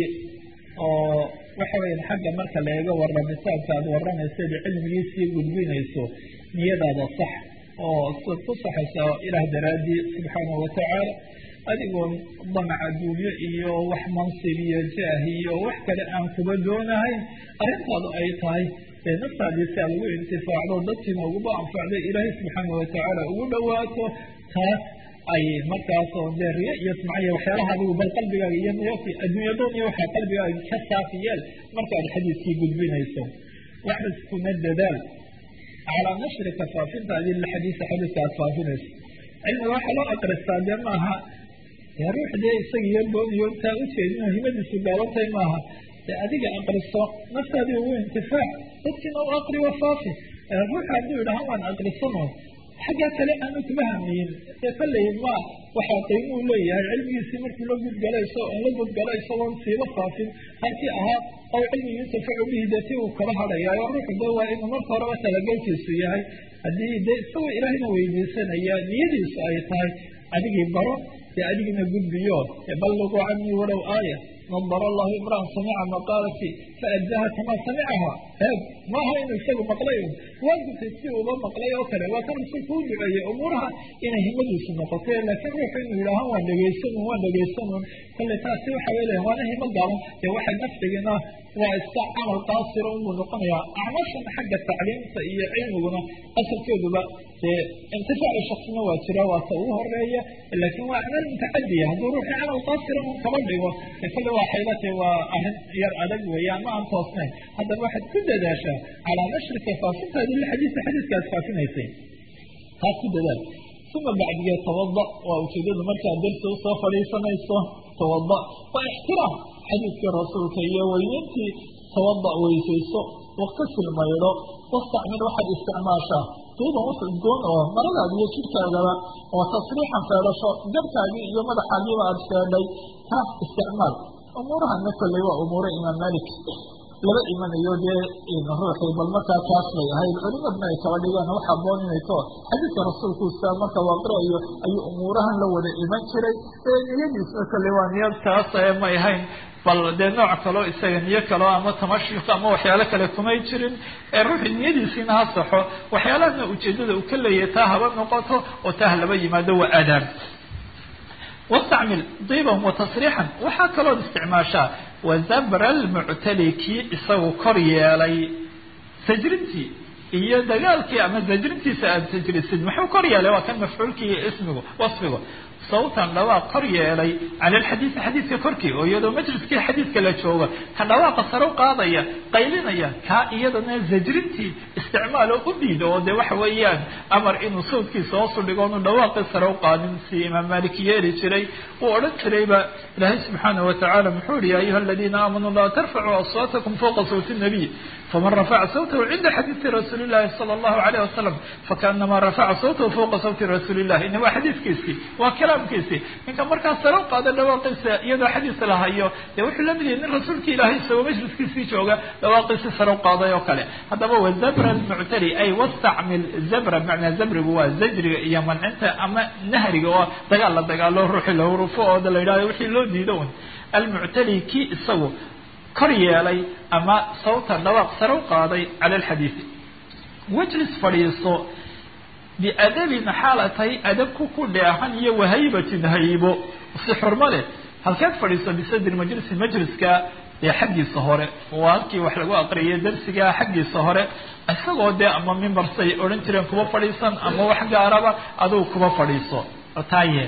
oo waxa weya xagga marka la eego warramitaanka aad warramaysa cilmigiisii gudbinayso niyadaada sax oo siad ku saxaysa ilaah daraadii subxaanahu watacaala adigoon damac adduunyo iyo wax mansib iyo jaah iyo wax kale aan kuba doonahayn arrintaadu ay tahay ee naftaadii si aad ugu intifaacdo dadkiina uguba anfacday ilaahay subxaana watacaala ugu dhawaato taas ay markaas oo dee riya iyo sumcaiyo waxyaalaha adigu bal qalbigaaga iyo niyati adduunyadoon iyo waxaa qalbigaaga ka saafi yeel marka aad xadiiskii gudbinayso waxbas kuna dadaal calaa nashrika faafintaadii lixadiisa xadiiska aad faafinayso cilmiga waxaa loo aqristaa dee maaha dee ruux dee isaga iyo dooniyo intaa ujeedin himadiisu gaabantahay maaha dee adiga aqriso naftaadii ugu intifaac dadkiina u aqri wa faafi ruuxa hadduu yidhaha waan aqrisano xaggaa kale aanu kuma hamiyin dee kolley ma waxaa qiimuu leeyahay cilmigiisii markii la gudgalayso la gudgalo isagoon siiba faafin halkii ahaa aw cilmigi intafacu bihi dee si uu kala hadhayaayo ruuxu de waa inuu marka horeba talagelkiisu yahay haddii dee isagoo ilaahayna weydiisanaya niyadiisu ay tahay adigii baro dee adigina gudbiyo balliquu canii walow aaya nadar allahu imraan samica maqaalati faaddaha kamaa samicaha eeg maaha inuu isagu maqlay waa gutay si uba maqlay oo kale waa kan rasuulku u duceeyey umuuraha inay himadiisu noqotay laakiin ruuxu inuu yidhaaha waan dhegaysanun waan dhegaysanun kale taasi waxa weyla waana himo gaaban dee waxa nafcigina waa iska camal qaasira unbuu noqonayaa acmashan xagga tacliimta iyo cilmiguna asalkeeduba dee intifaaci shaksina waa jira waa ta ugu horeeya laakiin waa acmaal mutacadiya hadduu ruuxii camal qaasira un kaba dhigo kale waa xaylate waa arrin yar adag weeyaan ma aan toosnayn haddaba waxaad ku dadaashaa calaa nashrika faafintaadii lixadiisa xadiiskaad faafinaysay taas ku dadaal uma bacdigee tawada waa ujeedadu markaad darsi usoo fadhiisanayso tawada waa ixtiraam xadiiskii rasuulka iyo weynintii tawada weysayso waktasil maydho wastacmil waxaad isticmaashaa duuban wax udgoon oo maradaada iyo jidhkaagaba oo tasriixan feedhasho garhkaagii iyo madaxaagiiba aada feedhay taas isticmaal umuurahana kolley waa umuuro imaam malik laba imanayo dee ruuxii bal markaa taas bay ahayd culimadna ay kaba dhigaan wax aboon inay to xadiidka rasuulkuusa marka waa qirayo ayuu umuurahan la wada iman jiray niyadiisna kale waa niyad taas may ahayn bal dee nooc kaloo isaga niyo kaloo ama tamashik ama waxyaalo kale kumay jirin ee ruuxii niyadiisiina ha saxo waxyaalahana ujeedada uu ka leeyahay taa haba noqoto oo taa laba yimaado waa aadaab. wastacmil diiban wa tasriixan waxaa kaloo isticmaashaa wazabra almuctali kii isagu kor yeelay sajrintii iyo dagaalkii ama sajrintiisa aada sajrisid muxuu kor yeelay waa kan mafcuulkii iyo ismigu wasfigu sawtan dhawaaq kor yeelay cala alxadiidi xadiidka korkii oo iyadoo majliskii xadiidka la jooga ka dhawaaqa sare u qaadaya qaylinaya kaa iyadana zajrintii isticmaal oo u diida oo dee waxa weeyaan amar inuu sawdkiisa hoosu dhigo onu dhawaaqii sare u qaadin si imaam malik yeeli jiray uu odhan jirayba ilaahay subxaanahu watacaala muxuu yihi ya ayuha aladiina aamanuu laa tarfacuu aswaatakum fawqa sawti nabiy faman rafaca sawtahu cinda xadiidi rasuuli llahi sala allahu alayh wasalam fakaanamaa rafaca sawtahu fawqa sawti rasuuli llahi ina waa xadiidkiisii waa kalaamkiisii ninka markaas sare u qaada dhawaaqiisa iyadoo xadiis la hayo dee wuxuu la mid yahay nin rasuulka ilaahay isagoo majliskiisii jooga dhawaaqiisi sare u qaaday oo kale haddaba wa zabra almuctali ay wastacmil zabra macnaa zabrigu waa zajriga iyo mancinta ama nahriga oo dagaal la dagaalo ruuxii la hurufo oo la yidhahdo wixii loo diido un almuctali kii isagu kor yeelay ama sawta dhawaaq sare u qaaday cala alxadiidi wajlis fadhiiso biadabin xaalatay adabku ku dheehan iyo wahaybatin haybo si xurmo leh halkeed fadhiiso bisadri majlisi majliska ee xaggiisa hore waa halkii wax lagu aqriyay darsiga xaggiisa hore isagoo dee ama mimbarsay odhan jireen kuba fadhiisan ama wax gaaraba adugu kuba fadhiiso taaye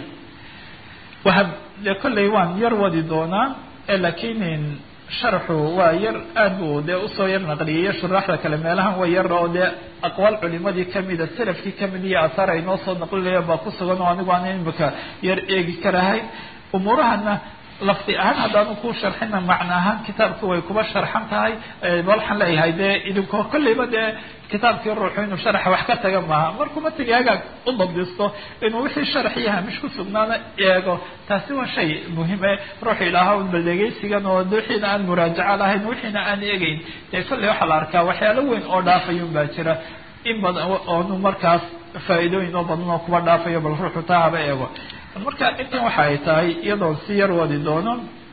wahab dee kolley waan yar wadi doonaa laakiin sharxu waa yar aad buu dee usoo yar naqliyay shuraaxda kale meelahan waa yar oo dee aqwaal culimadii kamida salafkii kamid iyo asaar ay noo soo naqlinaya baa ku sugan oo anigu aan imika yar eegi karahay umuurahana lafdi ahaan haddaanu ku sharxina macno ahaan kitaabku way kuba sharxan tahay waxaan leeyahay dee idinko kolleyba dee kitaabkii ruuxu inuu sharaxa wax ka taga maaha markuma tegi hagaag u dabdisto inuu wixii sharaxii hamish ku sugnaana eego taasi waa shay muhime ruuxu ilaaha baldegeysigan oo wixiina aan muraajaca lahayn wixiina aan eegeyn dee kolley waxaa la arkaa waxyaalo weyn oo dhaafayun baa jira in badan oonu markaas faa'iidooyin oo badan oo kuba dhaafayo bal ruuxu taa haba eego marka intan waxa ay tahay iyadoon si yar wadi doono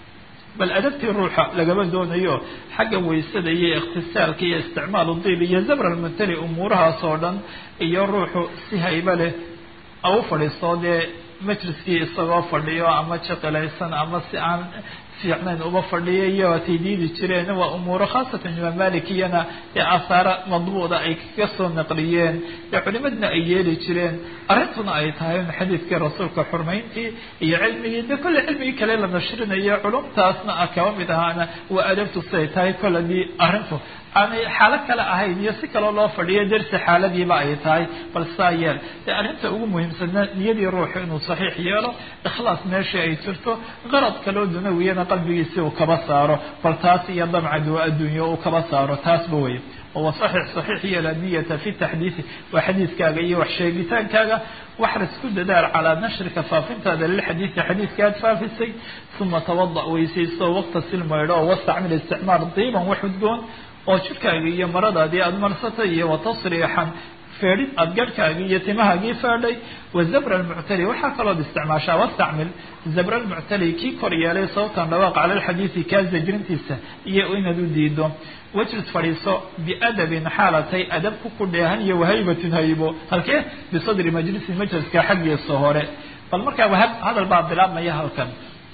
bal adabtii ruuxa lagaba doonayo xagga waysada iyo ikhtisaalka iyo isticmaalu diib iyo zabra almuntali umuurahaas oo dhan iyo ruuxu si hayba leh au fadhiisto dee majliskii isagoo fadhiyo ama jiqilaysan ama si aan fiicnayn uba fadhiya iyo atay diidi jireen waa umuuro khaasatan imaam malikiyana ee asaara madbuuda ay kaga soo naqliyeen ee culimadna ay yeeli jireen arrintuna ay tahay in xadiidkii rasuulka xurmayntii iyo cilmigii de kolle cilmigii kale la nashrinayo culumtaasna a kaba mid ahaana waa adabtu siday tahay kol hadii arrintu aanay xaalo kale ahayn iyo si kaloo loo fadhiyo dersi xaaladiiba ay tahay bal saa yeel dee arrinta ugu muhiimsana niyadii ruuxu inuu saxiix yeelo ikhlaas meeshii ay jirto qarad kaloo dunawiyana qalbigiisi uu kaba saaro bal taas iyo damcad waa adduunyo uu kaba saaro taasba wey oo saxiix saxiix yeela niyata fi taxdiisi waa xadiiskaaga iyo wax sheegitaankaaga waxras ku dadaal calaa nashrika faafintaada lilxadiisi xadiiska aad faafisay uma tawada weysayso waqta silmaydho oo wastacmil isticmaal diiban wax udgoon oo jirkaaga iyo maradaadii aada marsatay iyo watasriixan feedhid aada garhkaagii iyo timahaagii feedhay wazabra almuctali waxaa kalood isticmaashaa wastacmil zabra almuctali kii kor yeelay sawtan dhawaaq cala alxadiisi kaa zajrintiisa iyo inaad u diido wajlis fadhiiso biadabin xaalatay adabku ku dheehan iyo wahaybatin haybo halkee bisadri majlisi majliska xaggiisa hore bal markaa wahab hadal baa bilaabmaya halkan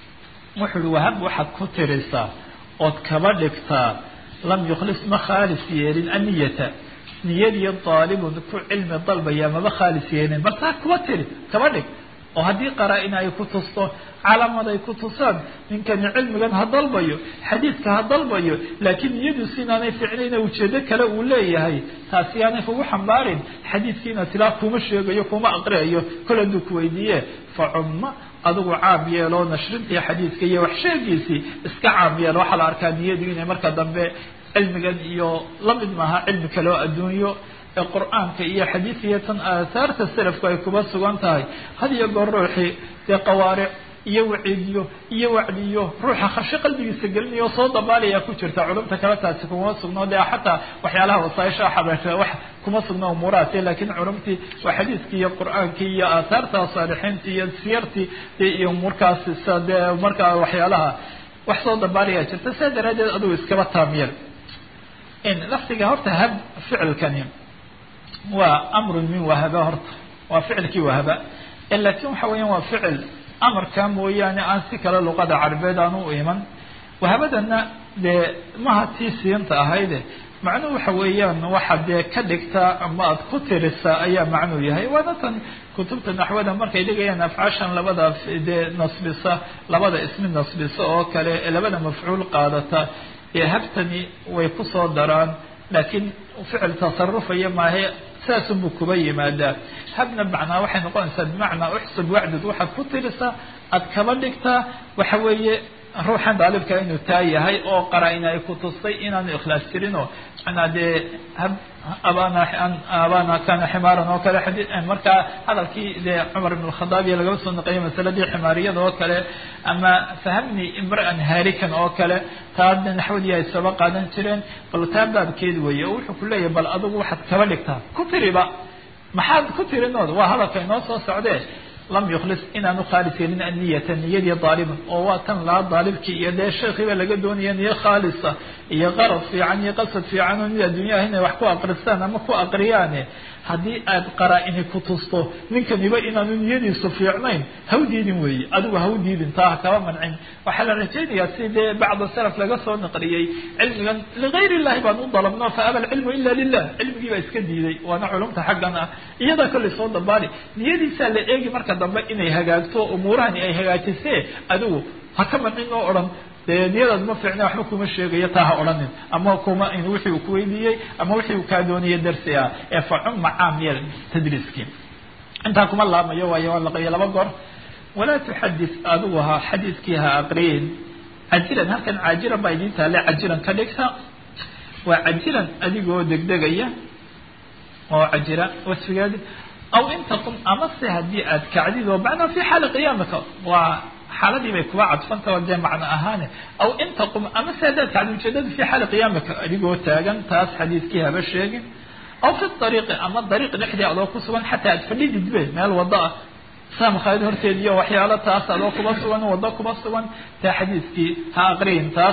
wuxu uhi wahab waxaad ku tirisaa ood kaba dhigtaa lam yukhlis ma khaalis yeelin aniyata niyadiyo daalibun ku cilmi dalbaya maba khaalis yeelin bal taa kuba tiri kaba dhig oo haddii qaraa-in ay ku tusto calamad ay ku tusaan ninkani cilmigan ha dalbayo xadiidka ha dalbayo laakiin niyadiisu inaanay ficnayna ujeedo kale uu leeyahay taasi aanay kugu xambaarin xadiidkiina tilaa kuma sheegayo kuma aqriayo kol hadduu kuweydiiye facumma adigu caam yeelo nashrintii xadiidka iyo wax sheegiisii iska caam yeelo waxaa la arkaa niyadu inay marka dambe cilmigan iyo lamid maaha cilmi kale oo adduunyo ee qur-aanka iyo xadiis iyo tan aahaarta salafku ay kuba sugan tahay had iyo goor ruuxii dee qawaaric iyo waciidiyo iyo wacdiyo ruuxa khashi qalbigiisa gelinayo soo dabaalaya ku jirta culumta kale taasi kuma sugno dee xataa waxyaalaha wasaaisha xabaasha wax kuma sugno umuurahaas laakiin culumtii waa xadiiskii iyo qur-aankii iyo aahaarta saalixiintii iyo siyartii iyo markaas dee markaa waxyaalaha wax soo dabaalaya jirta saa daraadeed adigu iskaba taamiyel in laftiga horta hab ficilkani waa amrun min wahaba horta waa ficilkii wahaba laakiin waxa weeyaan waa ficil amarka mooyaane aan si kale luqada carabeed aan u iman wahabadana dee maha tii siinta ahayde macnuhu waxa weeyaan waxa dee ka dhigtaa ama aad ku tirisaa ayaa macnuu yahay waana tan kutubta naxwada markay dhigayaan afcaashan labada dee nasbisa labada ismi nasbisa oo kale labada mafcuul qaadata ee habtani way kusoo daraan laakiin ficil tasarufaya maahe saasunbuu kuba yimaadaa habna macnaa waxay noqonaysaa bimacnaa uxsub wacdud waxaad ku tirisaa aad kaba dhigtaa waxa weeye ruuxan daalibka inuu taa yahay oo qaraa-in ay ku tustay inaanu ikhlaas jirinoo manaa dee hab abana abana kana ximaaran oo kale markaa hadalkii dee cumar ibn alkhadaabiya lagaba soo naqliya masaladii ximaariyada oo kale ama fahamni imra'an haarikan oo kale taa naxwadii ay saba qaadan jireen bal taa baabkeed weeye oo wuxuu ku leeyahay bal adigu waxaad kaba dhigtaa ku tiriba maxaad ku tirinood waa hadalka inoo soo socdee lam yukhlis inaanu khaalis yeelin anniyata niyadii daaliban oo waa tan laa daalibkii iyo dee sheekhiiba laga doonaya niyo khaalisa iyo qarad fiican iyo qasad fiican oo mid adduunyaha inay wax ku aqristaan ama ku aqriyaane haddii aad qaraa-ini ku tusto ninkaniba inaanu niyadiisu fiicnayn haw diidin weeye adigu haw diidin taa hakaba mancin waxaa la rajaynayaa si dee bacda salaf laga soo naqliyey cilmigan ligayr illahi baan u dalabno fa aba alcilmu ila lilah cilmigii baa iska diiday waana culumta xaggan ah iyadaa kollay soo dabaali niyadiisaa la eegi marka dambe inay hagaagto umuurahani ay hagaajisee adigu ha ka mancin oo odhan dee niyadaad ma fiicna waxba kuma sheegayo taa ha odhanin ama kuma in wixii uu kuweydiiyey ama wixii uu kaa dooniyey darsi ah ee facum macaam yeel tadriiskii intaa kuma laabmayo waayo waa laqayo laba goor walaa tuxadis adigu ha xadiiskii ha aqriyin cajilan halkan caajilan baa idiin taale cajilan ka dhigta waa cajilan adigoo degdegaya oo cajira wasfigeedi aw intaqum amase haddii aad kacdid oo macnaa fi xaali qiyaamika waa xaaladii bay kuba cadfanta oo dee macno ahaane aw intaqum amase haddaad kacdi ujeedada fi xaali qiyaamika adigoo taagan taas xadiiskii haba sheegin aw fi ariiqi ama dariiq dhexdii adoo ku sugan xataa aad fadhidid be meel wada ah saa makhaayid horteed iyo waxyaalo taas adoo kuba sugan wado kuba sugan taa xadiiskii ha aqriyin taas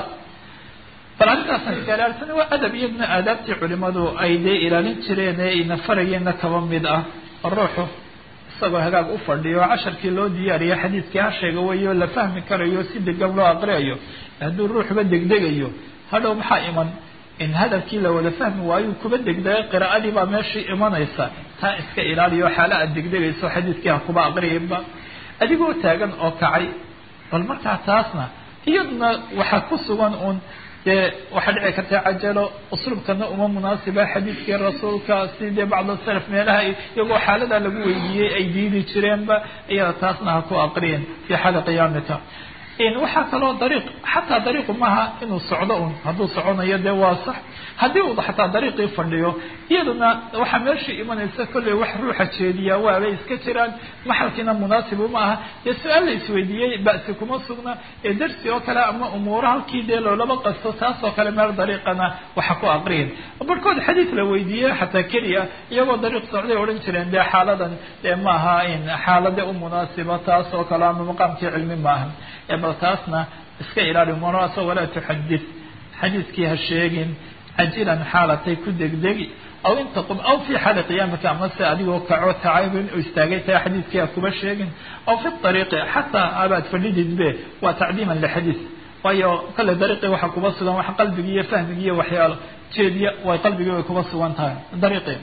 bal arrintaasna iska ilaalsan waa adab iyadna aadaabtii culimadu ay dee ilaalin jireen ee ina farayeenna kaba mid ah ruuxu isagoo hagaag u fadhiyo casharkii loo diyaariyo xadiiskii ha sheega weyo la fahmi karayo si degan loo aqriyayo hadduu ruuxuba degdegayo hadhow maxaa iman in hadalkii la wada fahmi waayo kuba degdegay qiraa'adii baa meeshii imanaysa taa iska ilaaliyo xaala aad degdegayso xadiiskii ha kuba aqriyinba adigoo taagan oo kacay bal markaa taasna iyaduna waxaa ku sugan un dee waxaa dhici karta cajalo usluubkana uma munaasiba xadiidkii rasuulka si dee bacda salaf meelaha iyagoo xaaladaa lagu weydiiyey ay diidi jireenba iyada taasna ha ku aqriyin fi xaali qiyaamika waxaa kaloo dariiq xataa dariiqu maaha inuu socdo un hadduu soconayo dee waa sax haddii uu xataa dariiqii fadhiyo iyaduna waxaa meeshii imanaysa kolley wax ruuxa jeediyaa waabay iska jiraan maxalkiina munaasib uma aha dee su-aal la isweydiiyey ba'si kuma sugna ee darsi oo kale ama umuuro halkii dee loolaba qasto taas oo kale meel dariiqana waxa ku aqriyin barhkood xadiis la weydiiyey xataa keliya iyagoo dariiq socday odhan jireen dee xaaladan dee maaha in xaalade u munaasiba taas oo kale ama maqaamkii cilmi maaha bal taasna iska ilaali munaasa walaa tuxadis xadiiskii ha sheegin cajilan xaalatay ku degdegi aw intaqum aw fi xaali qiyaamika amase adigoo kaco tacaybin oo istaagay tahay xadiiskii ha kuba sheegin aw fi ariiqi xataa abaad fadhididbe waa tacdiiman lixadiis waayo kale dariiqii waxa kuba sugan wax qalbigii iyo fahmigii iyo waxyaalo jeediya way qalbigii way kuba sugan tahay dariiqii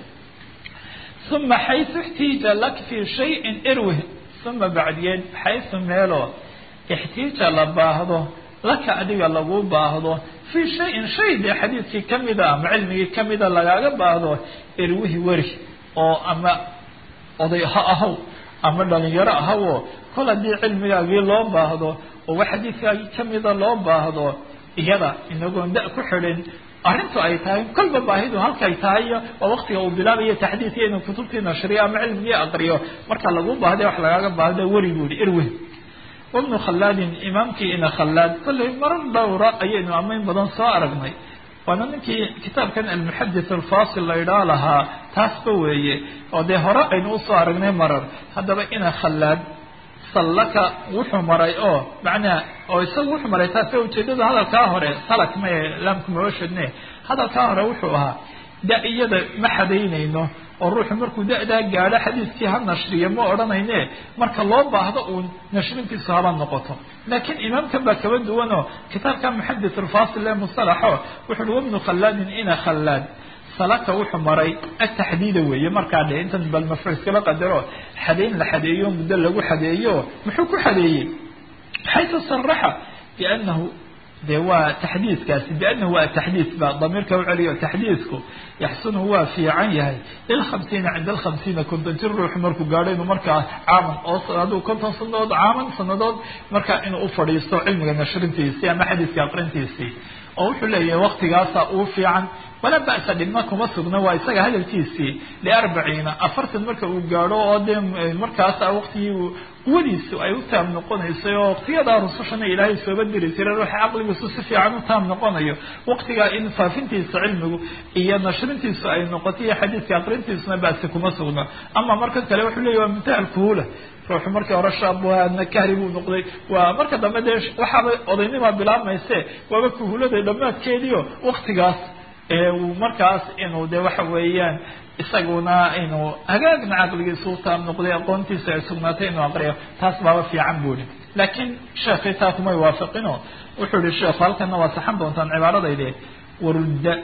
uma xaysu ixtiija lak fi shayin irwih uma bacdiyeed xaysu meeloo ixtiija la baahdo laka adiga lagu baahdo fii shayin shay dee xadiidkii kamida ama cilmigii kamida lagaaga baahdo irwihi weri oo ama oday ha ahaw ama dhalinyaro ahawo kol haddii cilmigaagii loo baahdo oo wax xadiidkaagii kamida loo baahdo iyada inagoon da ku xidhin arrintu ay tahay kolba baahidu halkay tahay waa waktiga uu bilaabayo taxdiidkii inuu kutubtii nashriyo ama cilmigii aqriyo marka lagu baahday wax lagaaga baahdo weri buu yihi irwihi wabnu khallaadin imaamkii ina khallaad kollay marar dhowra ayaynu amayn badan soo aragnay waana ninkii kitaabkan almuxadith alfasil la idhaa lahaa taasba weeye oo dee hore aynu usoo aragnay marar haddaba ina khallaad sallaka wuxuu maray oo macnaha oo isagu wuxuu maray taasi ujeedada hadalkaa hore salak maye laamku maoshadne hadalkaa hore wuxuu ahaa da-iyada ma xadaynayno oo ruuxu markuu da-daa gaadho xadiiskii ha nashriyo ma odhanayne marka loo baahdo uun nashrintiisu haba noqoto laakiin imaamkan baa kaba duwanoo kitaabka muxadith alfasil ee musalaxo wuxu uhi wabnu khallaadin ina khallaad salaka wuxuu maray ataxdiida weeye markaa dhe intan bal mafcuul iskaba qadaro xadeyn la xadeeyo muddo lagu xadeeyo muxuu ku xadeeyey xaytu saraxa biannahu de waa taxdiiskaasi biannahu waa taxdiis ba damiirka u celiyo taxdiisku yaxsunu waa fiican yahay ilkhamsiina cinda alkhamsiina konton jir ruuxu markuu gaadho inuu markaa caaman oo hadduu konton sanadood caaman sanadood markaa inuu ufadhiisto cilmiga nashrintiisii ama xadiiska aqrintiisii oo wuxuu leeyahay waktigaasa uu fiican walaa ba'sa dhibma kuma sugna waa isaga hadalkiisii liarbaciina afartan marka uu gaadho oo dee markaasa waktigii quwadiisu ay u taam noqonaysay oo waqtiyadaa rusushana ilaahay sooba diri jiray ruuxa caqligiisu si fiican u taam noqonayo waqtigaa in faafintiisa cilmigu iyo nashrintiisu ay noqoto iyo xadiiska aqrintiisuna ba'si kuma sugna ama markan kale wuxuu leeyahy waa muntaha alkuhula ruuxu markii hore shaabuhaadna kahri buu noqday waa marka dambe dee waxaaba odaynima bilaabmayse waaba kuhulada dhammaadkeediio waktigaas uu markaas inuu de waxa weeyaan isaguna inuu hagaagna caqligiisa u taam noqday aqoontiisa ay sugnaatay inuu aqriyo taas baaba fiican buuri laakiin sheekhay taa kumay waafaqino wuxuu ihi sheekhu halkana waa saxan doontaan cibaaradayde warudda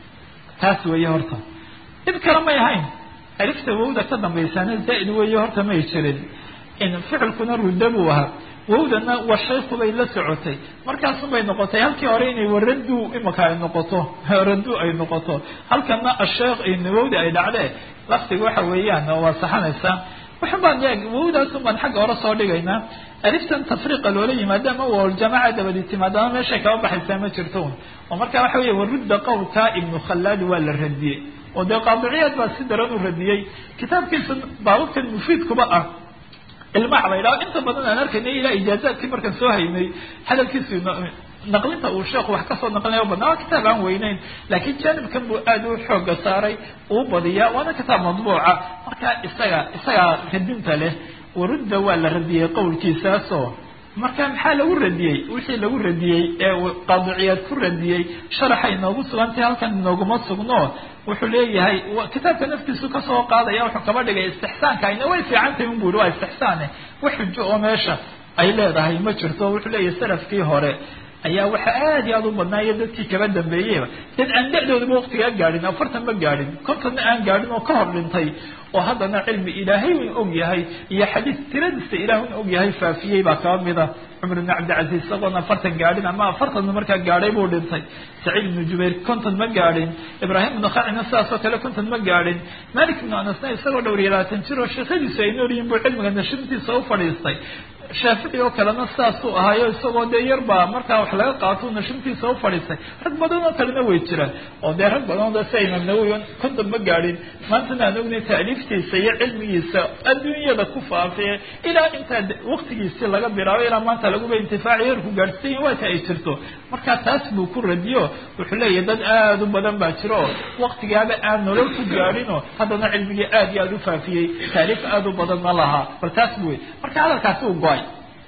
taas weeye horta cid kale may ahayn alifta wawda ka dambaysaana zaa'id weeye horta may jirin in ficilkuna rudda buu ahaa wawdana waa shayku bay la socotay markaasun bay noqotay halkii hore inay waradu imaka ay noqoto radu ay noqoto halkana asheekh wawda ay dhacdee laftiga waxa weeyaan waa saxanaysaa waxan baan yaag wawdaasun baan xagga hore soo dhigaynaa aliftan tafriiqa loola yimaado ama waljamaca dabadi timaado ama meeshay kaba baxaysaa ma jirto un oo marka waxa weeye warudda qowlka ibnu khallaad waa la radiyey oo dee qaadiciyaad baa si daran u radiyey kitaabkiisa baababkan mufiidkuba ah ilmac la yidhaho inta badan aan arkayna ilaa ijaazaadkii markaan soo haynay hadalkiisi naqlinta uu sheekhu wax kasoo naqlinaya o badnaa waa kitaab aan weyneyn laakiin jaanibkan buu aada u xooga saaray uu badiyaa waana kitaab madbuuca marka isaga isagaa radinta leh warudda waa la radiyey qowlkiisaasoo marka maxaa lagu radiyey wixii lagu radiyey ee qaadiciyaad ku radiyey sharaxay inoogu sugantay halkan inooguma sugno wuxuu leeyahay kitaabka naftiisu kasoo qaadaya wuxuu kaba dhigay istixsaanka ayna way fiicantahy un bu ihi waa istixsaane wax xujo oo meesha ay leedahay ma jirto wuxuu leeyahay salafkii hore ayaa waxa aad iyo aad u badnaa iyo dadkii kaba dambeeyeyba dad aan da-doodaba waktigaa gaadhin afartan ma gaadhin kontonna aan gaadhin oo ka hor dhintay oo haddana cilmi ilaahay un og yahay iyo xadiis tiradiisa ilaah un og yahay faafiyey baa kaba mida cumar ibn cabdilcaziz isagoon afartan gaadhin ama afartanna markaa gaadhay buu dhintay saciid ibnu jubayr konton ma gaadhin ibraahim ibnu khacina sidaasoo kale konton ma gaadhin malik ibnu anasna isagoo dhowr iyo labaatan jir oo sheekhadiisu ay noolyihin buu cilmiga nashrintiisa u fadhiistay shaafici oo kalena sidaasuu ahaayo isagoo dee yarbaa markaa wax laga qaato nashrintiisa u fadhiistay rag badan oo kalena way jiraan oo dee rag badan oo sida imaam nawowi konton ma gaadhin maantana aan ognay taaliiftiisa iyo cilmigiisa adduunyada ku faafiye ilaa intaa waktigiisii laga bilaabo ilaa maanta laguba intifaaciy yarku gaadhsiiya waata ay jirto marka taas buu ku radiyo wuxuu leeyahay dad aada u badan baa jiro oo waktigaaba aan nolol ku gaadhinoo haddana cilmigii aad iyo aada u faafiyey taaliif aada u badan ma lahaa bal taas bu wey marka hadalkaasi u go-ay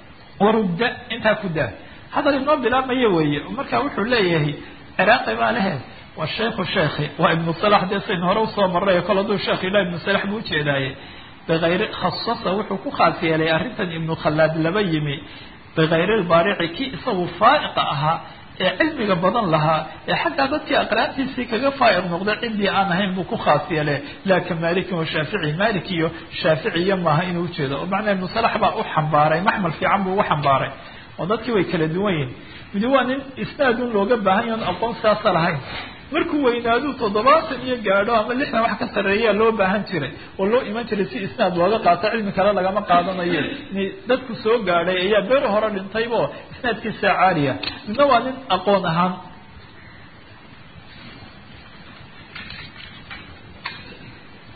warudda intaa ku daa hadal inoo bilaabmayo weeye marka wuxuu leeyahay ciraaqi baa lehe waa shaykhu sheekhi waa ibnu salax dee sayn hore usoo maray kol hadduu sheekh ilah ibnu salax buu ujeedaaye bikayri khasasa wuxuu ku khaas yeelay arrintan ibnu khallaad laba yimi bikayri lbaarici kii isagu faa'iqa ahaa ee cilmiga badan lahaa ee xaggaa dadkii aqraantiisii kaga faa'iq noqday cidii aan ahayn buu ku khaas yeelay laakin malikin wa shaafici malik iyo shaaficiya maaha inuu ujeedo oo macnaa ibnu salax baa u xambaaray maxmal fiican buu ugu xambaaray oo dadkii way kala duwan yihin midi waa nin isnaadun looga baahan yaho aqoon sidaasa lahayn markuu weynaaduu toddobaatan iyo gaadho ama lixdan wax ka sarreeyaa loo baahan jiray oo loo iman jiray si isnaad looga qaato cilmi kale lagama qaadanayo dadku soo gaadhay ayaa beri hore dhintaybo isnaadkiisa caaliya midna waa nin aqoon ahaan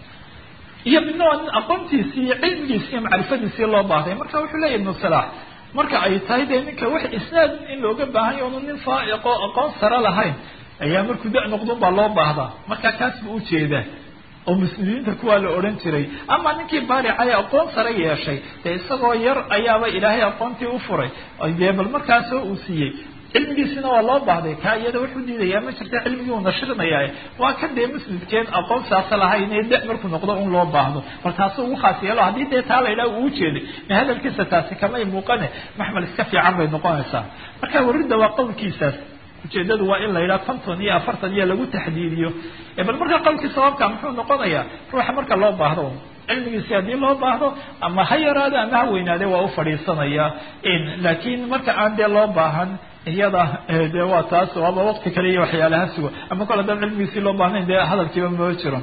iyo midna waa nin aqoontiisii iyo cilmigiisi iyo macrifadiisii loo baahday marka wuxuu leeyahy ibnu salax marka ay tahay dee ninka wax isnaad in looga baahan yaho nin faa'iqo aqoon sare lahayn ayaa markuu da noqdon baa loo baahdaa marka kaas buu ujeedaa oo muslimiinta kuwaa la odhan jiray ama ninkii baaricaya aqoon sare yeeshay dee isagoo yar ayaaba ilaahay aqoontii u furay dee bal markaasoo uu siiyey cilmigiisina waa loo baahday kaa iyada wuxuu diidayaa ma jirta cilmigii uu nashrinayaa waa kan dee muslimkeen aqoon saasa lahayn ee da markuu noqdo un loo baahdo bal taasu ugu khaas yeelo haddii dee taa la idhaha uu ujeeday ma hadalkiisa taasi kamay muuqane maxmal iska fiican bay noqonaysaa marka waridda waa qowlkiisaas ujeedadu waa in la yidhaha konton iyo afartan iyo lagu taxdiidiyo bal marka qowlkii sababka muxuu noqonayaa ruuxa marka loo baahdo cilmigiisi haddii loo baahdo ama ha yaraado ama ha weynaade waa u fadhiisanaya laakiin marka aan dee loo baahan iyada dee waa taas waaba waqti kale iyo waxyaalaha sugo ama kole haddaan cilmigiisii loo baahnayn dee hadalkiiba maba jiro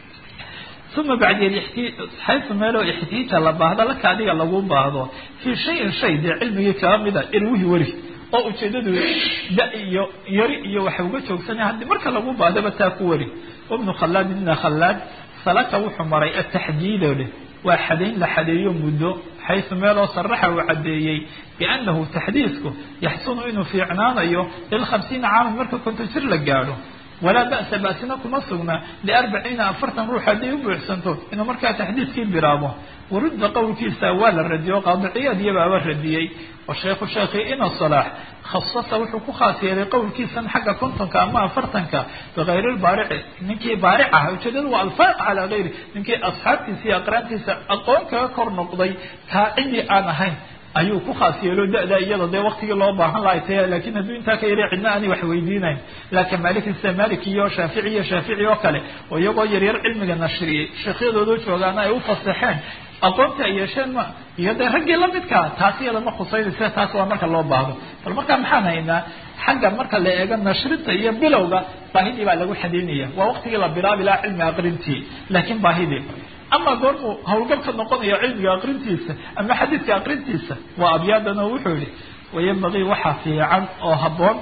uma bacdi xaysu meeloo ixtiija la baahdo laka adiga lagu baahdo fii shayin shay dee cilmigii kala mida irwihi weri oo ujeedadu da iyo yari iyo waxa uga joogsanaya haddii marka lagu bahdaba taa ku weri ibnu khalaad ibna khalaad salaka wuxuu maray ataxdiido leh waa xadayn la xadeeyo muddo xaysu meeloo saraxa uu caddeeyey biannahu taxdiisku yaxsunu inuu fiicnaanayo lilkhamsiina caaman marka konton jir la gaadho walaa ba'sa ba'sina kuma sugna liarbaciina afartan ruux hadday u buuxsanto inuu markaa taxdiiskii bilaabo warudda qowlkiisa waa la radiyo qaadiciyaad iyabaaba radiyey washeekhu sheekhi ina salaax khasasa wuxuu ku khaas yeelay qowlkiisan xagga kontonka ama afartanka bikayri lbaarici ninkii baaric ah ujeedadu waa alfaaq calaa gayri ninkii asxaabtiisa iyo aqraantiisa aqoon kaga kor noqday kaa cidii aan ahayn ayuu ku khaas yeelo da-da iyada dee waktigii loo baahan lahay taya lakin hadduu intaa ka yara cidna aanay wax weydiinayn laakiin maaliki sida malik iyo shaafici iyo shaafici oo kale oo iyagoo yaryar cilmiga nashriyey sheekhyadooda joogaana ay u fasaxeen aqoonta ay yeesheen ma iyo dee raggii lamidkaa taas iyada ma khusaynaysa taas waa marka loo baahdo bal markaa maxaan haynaa xagga marka la eego nashrinta iyo bilowga baahidii baa lagu xadaynaya waa waktigii la bilaabi lahaa cilmi aqrintii laakiin baahidii ama goormuu hawlgalka noqonayo cilmiga aqrintiisa ama xadiidka aqrintiisa waa abyaadana wuxuu yihi wayambagii waxaa fiican oo habboon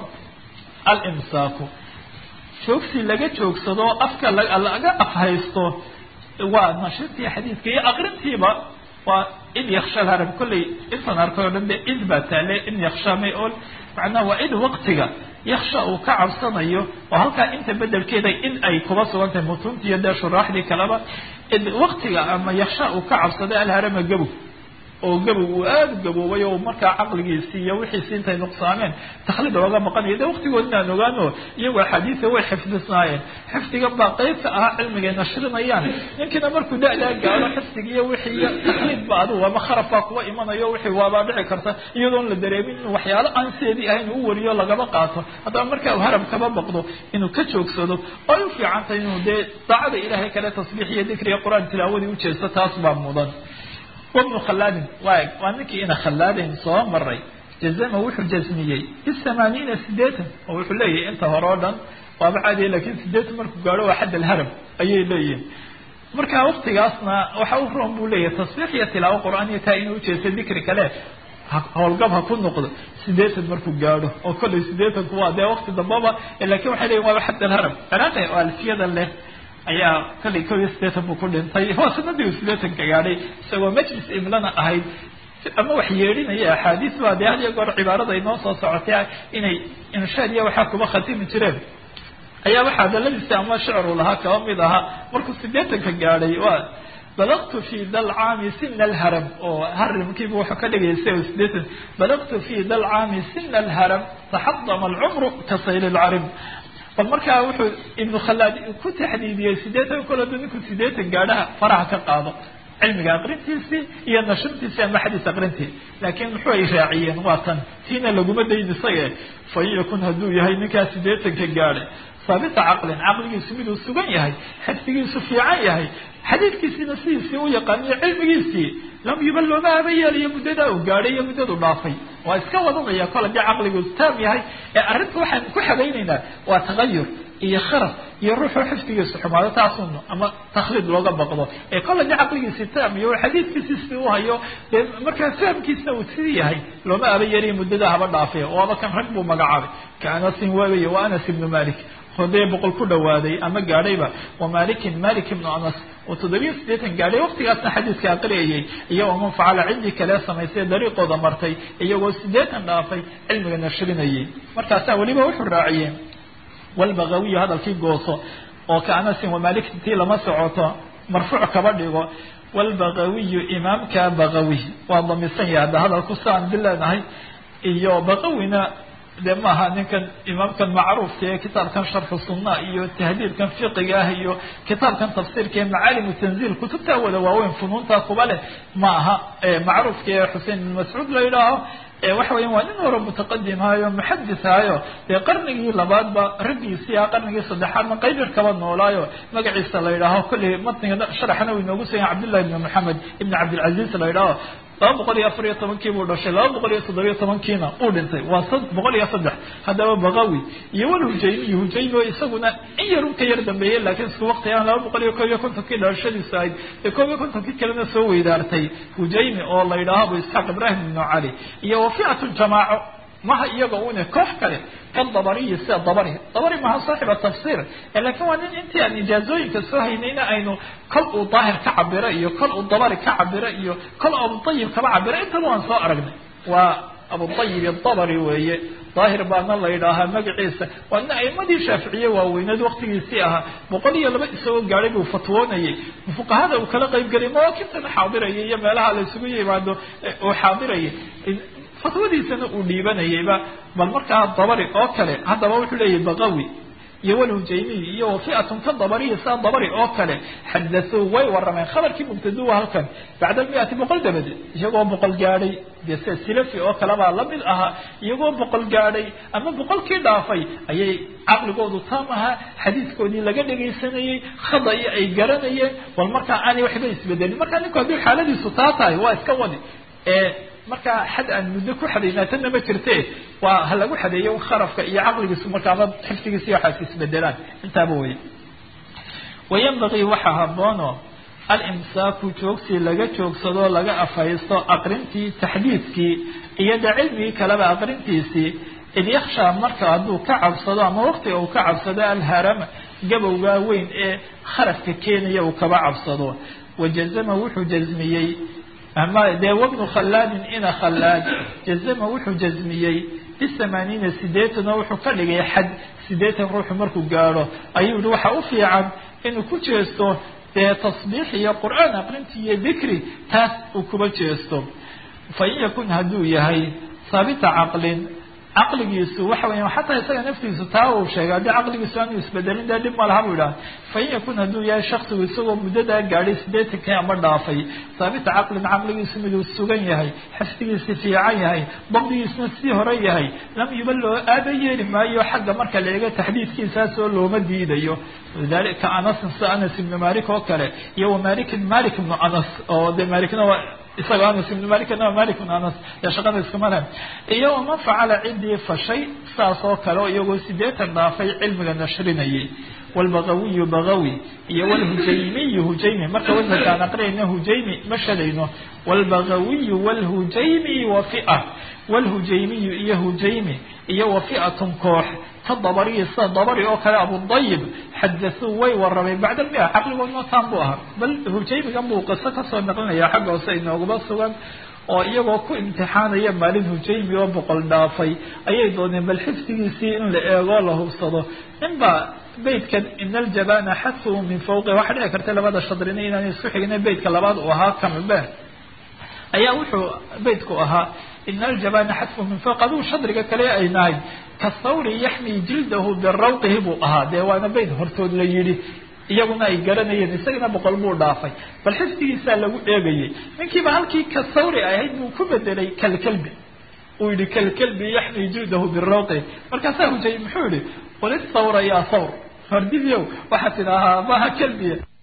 alimsaaku joogsi laga joogsado afka laga afhaysto waa nashrintii xadiidka iyo aqrintiiba waa in yaksha harab kolley intan arkay o dhan de id baa taale in yaksha may ol macnaha waa id waktiga yaksha uu ka cabsanayo oo halkaa inta bedelkeeda in ay kuba sugan tahay mutunti iyo dee shuraaxdii kaleba id waktiga ama yaksha uu ka cabsaday alharama gabow oo gabow uu aada gaboobay oo markaa caqligiisii iyo wixiisi intay nuqsaameen taklid ooga maqanayo de waktigood inaan ogaano iyagu axaadiisa way xifdisnaayeen xifdiga baa qeyb ka ahaa cilmigay nashrinayaan ninkiina markuu da-daa gaaro xifdigi iyo wixii iyo taklid ba adigu ama kharab baa kuwa imanayo wixii waabaa dhici karta iyadoon la dareemin in waxyaalo aan seedii ahayn u wariyo lagaba qaato haddaba markaa harab kaba baqdo inuu ka joogsado oo ay u fiican tahay inuu dee daacada ilaahay kale tasbiix iyo dikriga qur-aan tilaawadii ujeesto taas baa mudan wabnu khalaadin waa waa ninkii ina khalaadayn soo maray jazama wuxuu jasmiyey bisamaaniina sideetan oo wuxuu leeyahay inta hore o dhan waaba caadiya lakin sideetan markuu gaadho waa xadd alharab ayay leeyihin marka waktigaasna waxa u roon buu leeyahay tasbiix iyo tilaawo qur-aan iyo taa inuu ujeesto dikri kale howlgab ha ku noqdo sideetan markuu gaadho oo kollay sideetanku waa dee wakti dambaba lakin waxay leeyihin waaba xadd alharab ciraaqi oo alfiyada leh ayaa kallay kow iyo sideetan buu ku dhintay waa sanadii uu sideetanka gaadhay isagoo majlis imlana ahayd ama wax yeedhinaya axaadiis baa dee had iyo goor cibaarada ay noo soo socotay inay inshaad iyo waxaa kuba khatimi jireen ayaa waxaa daladiisa ama shicru lahaa kaba mid ahaa markuu sideetanka gaadhay waa balagtu fi dalcaami sina alharam oo harimkiibu wuxuu ka dhigaya si sideetan balagtu fi dalcaami sina alharam taxadama alcumru ka sayl alcarim bal markaa wuxuu ibnu khalaad ku taxdiidiyey sideetan koladu ninku sideetan gaadhaha faraha ka qaado cilmiga aqrintiisii iyo nashrintiisii ama xadiis aqrintii laakiin muxuu ay raaciyeen waa tan tiina laguma dayn isaga fain yakun hadduu yahay ninkaa sideetanka gaadhay saabita caqlin caqligiisu miduu sugan yahay xifdigiisu fiican yahay xadiidkiisiina sidiisii u yaqaaniyo cilmigiisii lam yubal looma aba yeelayo muddadaa uu gaadhay iyo muddadu dhaafay waa iska wadanaya kol haddii caqligu taam yahay ee arrinta waxaan ku xadaynaynaa waa tagayur iyo kharaf iyo ruuxuu xifdigiisu xumaado taasun ama taklid looga baqdo ee kol haddii caqligiisi taam iyo xadiidkiisi si u hayo dee markaa fahamkiisna uu sidii yahay looma aba yeelayo muddada haba dhaafay oo aba kan rag buu magacaabay ka anasin waabaya wa anas ibnu malik hodee boqol ku dhawaaday ama gaadhayba wa malikin malik ibnu anas oo toddobiyo siddeetan gaadhay waqtigaasna xadiidka aqriyayay iyagoo man facala ciddii kale samaysay dariiqooda martay iyagoo siddeetan dhaafay cilmiga nashrinayay markaasaa weliba wuxuu raaciyey walbagawiyu hadalkii gooso oo ka anasin wamalik tii lama socoto marfuuc kaba dhigo walbagawiyu imaamka bagawi waa damisan yahay hadda hadalku saan dileenahay iyo bagawina dee maaha ninkan imaamkan macruufka ee kitaabkan sharxu sunna iyo tahdiidkan fiqiga ah iyo kitaabkan tafsiirka ee macaalimu tanziil kutubtaa wada waaweyn funuuntaa kuba leh ma aha macruufka ee xusein ibn mascuud la yidhaaho waxa weya waa nin hore mutaqadim hayo muxadis hayo dee qarnigii labaadba raggiisii ah qarnigii saddexaadna qaybir kaba noolaayo magaciisa la yidhaaho kolley matniga sharaxna uu inoogu sugaya cabdullahi ibn maxamed ibn cabdilcaziz la yidhaaho laba boqol iyo afar iyo tobankii buu dhashay laba boqol iyo toddobiyo tobankiina uu dhintay waa boqol iyo saddex haddaba bagawi iyo wal hujaymi iyo hujaymi oo isaguna in yar un ka yar dambeeyey laakiin isku waqti aan laba boqol iyo koob iyo kontonkii dhalashadiisu ahayd ee koob iyo kontonkii kalena soo weydaartay hujaymi oo la yidhaaho abu isxaaq ibrahim ibnu cali iyo wafiatu jamaaco maha iyaga une koox kale kadabariyi sida dabari dabari maha saaxiba tafsiir laakiin waa nin intii aan ijaazooyinka soo haynayna aynu kol uu daahir ka cabiro iyo kol uu dabari ka cabiro iyo kol abutayib kaba cabiro intaba waan soo aragnay waa abutayib dabari weeye daahir baana la yidhaahaa magaciisa waa nin aimadii shaaficiye waaweyneed waqtigiisii ahaa boqol iyo laba isagoo gaadhay buu fatwoonayay fuqahada uu kala qayb gelay mawaakibtana xaadirayay iyo meelaha la isugu yimaado uu xaadirayay fatwadiisana uu dhiibanayayba bal markaa dabari oo kale haddaba wuxuu leeyahy bagawi iyo walhujaymiy iyo wafiatun ka dabariya saa dabari oo kale xadathuu way warameen khabarkii mubtaduu halkan bacda miati boqol dabadeed iyagoo boqol gaadhay dee se silafi oo kalebaa lamid ahaa iyagoo boqol gaadhay ama boqolkii dhaafay ayay caqligoodu taam ahaa xadiiskoodii laga dhegaysanayey khadai ay garanayeen bal markaa aanay waxba isbedelin markaa ninku haddii xaaladiisu taa tahay waa iska wadi markaa xad aan muddo ku xadaynaa tanna ma jirte waa ha lagu xadeeyo kharafka iyo caqligiisu markaama xifdigiisi waxaas isbedelaan intaaba wey wayanbagii waxaa haboono alimsaaku joogsi laga joogsado laga afhaysto aqrintii taxdiidkii iyo de cilmigii kaleba aqrintiisii id yakshaa marka hadduu ka cabsado ama waqtiga uu ka cabsado alharama gabowgaa weyn ee kharafka keenaya uu kaba cabsado wajazama wuxuu jazmiyey ama dee wabnu khallaadin ina khallaad jazama wuxuu jazmiyey bisamaaniina sideetan oo wuxuu ka dhigay xad sideetan ruuxu markuu gaadho ayuu yihi waxa u fiican inuu ku jeesto dee tasbiix iyo qur'aan aqrinti iyo dikri taas uu kuba jeesto fa in yakun hadduu yahay saabita caqlin caqligiisu waxa weya xataa isaga naftiisu taa uu sheegay haddii caqligiisu aanu isbedelin dee dhib ma laha buu idhaha fa in yakun hadduu yahay shaksigu isagoo muddadaa gaadhay sideetankii ama dhaafay saabita caqlin caqligiisu miduu sugan yahay xifdigiisi fiican yahay dabdigiisuna sii hore yahay lam yuba loo aaba yeeli maayo xagga marka la eego taxdiidkiisaasoo looma diidayo lidalika anasin sida anas ibnu malik oo kale iyo wamalikin malik ibnu anas oo dee malikna waa isaga anas ibnu malikna waa malik ibnu anas ee shaqada iskama leh iyo waman facala ciddii fashay saas oo kale oo iyagoo sideetan dhaafay cilmiga nashrinayay walbagawiyu bagawi iyo walhujaymiyu hujaymi marka wasankaan aqriyayna hujaymi ma shadayno walbagawiyu walhujaymi wafia walhujaymiyu iyo hujaymi iyo wafiatun koox ka dabariya sida dabari oo kale abudayib xadathuu way warameen bacda almia caqligoodna taan buu ahaa bal hujaymigan buu qiso kasoo naqlinaya xagga hoose inooguba sugan oo iyagoo ku imtixaanaya maalin hujaymi oo boqol dhaafay ayay dooneen bal xifdigiisii in la eegoo la hubsado inba beydkan ina aljabana xadfuhu min fawqi waxaa dhici karta labada shadrina inaan isku xigna beydka labaad uu ahaa kambe ayaa wuxuu beydku ahaa ina aljabana xadfuhu min fawq aduu shadriga kale ay nahay kasawri yaxmi jildahu birawqihi buu ahaa dee waana beyd hortood la yidhi iyaguna ay garanayeen isagana boqol buu dhaafay bal xifdigiisaa lagu eegayay ninkiiba halkii ka sawri ahayd buu ku bedelay kalkalbi uu yihi kalkalbi yaxmi jildahu birawqihi markaasaa hujay muxuu yihi qul isawra yaa sawr hordibyow waxaa tidaahaa maha kalbiya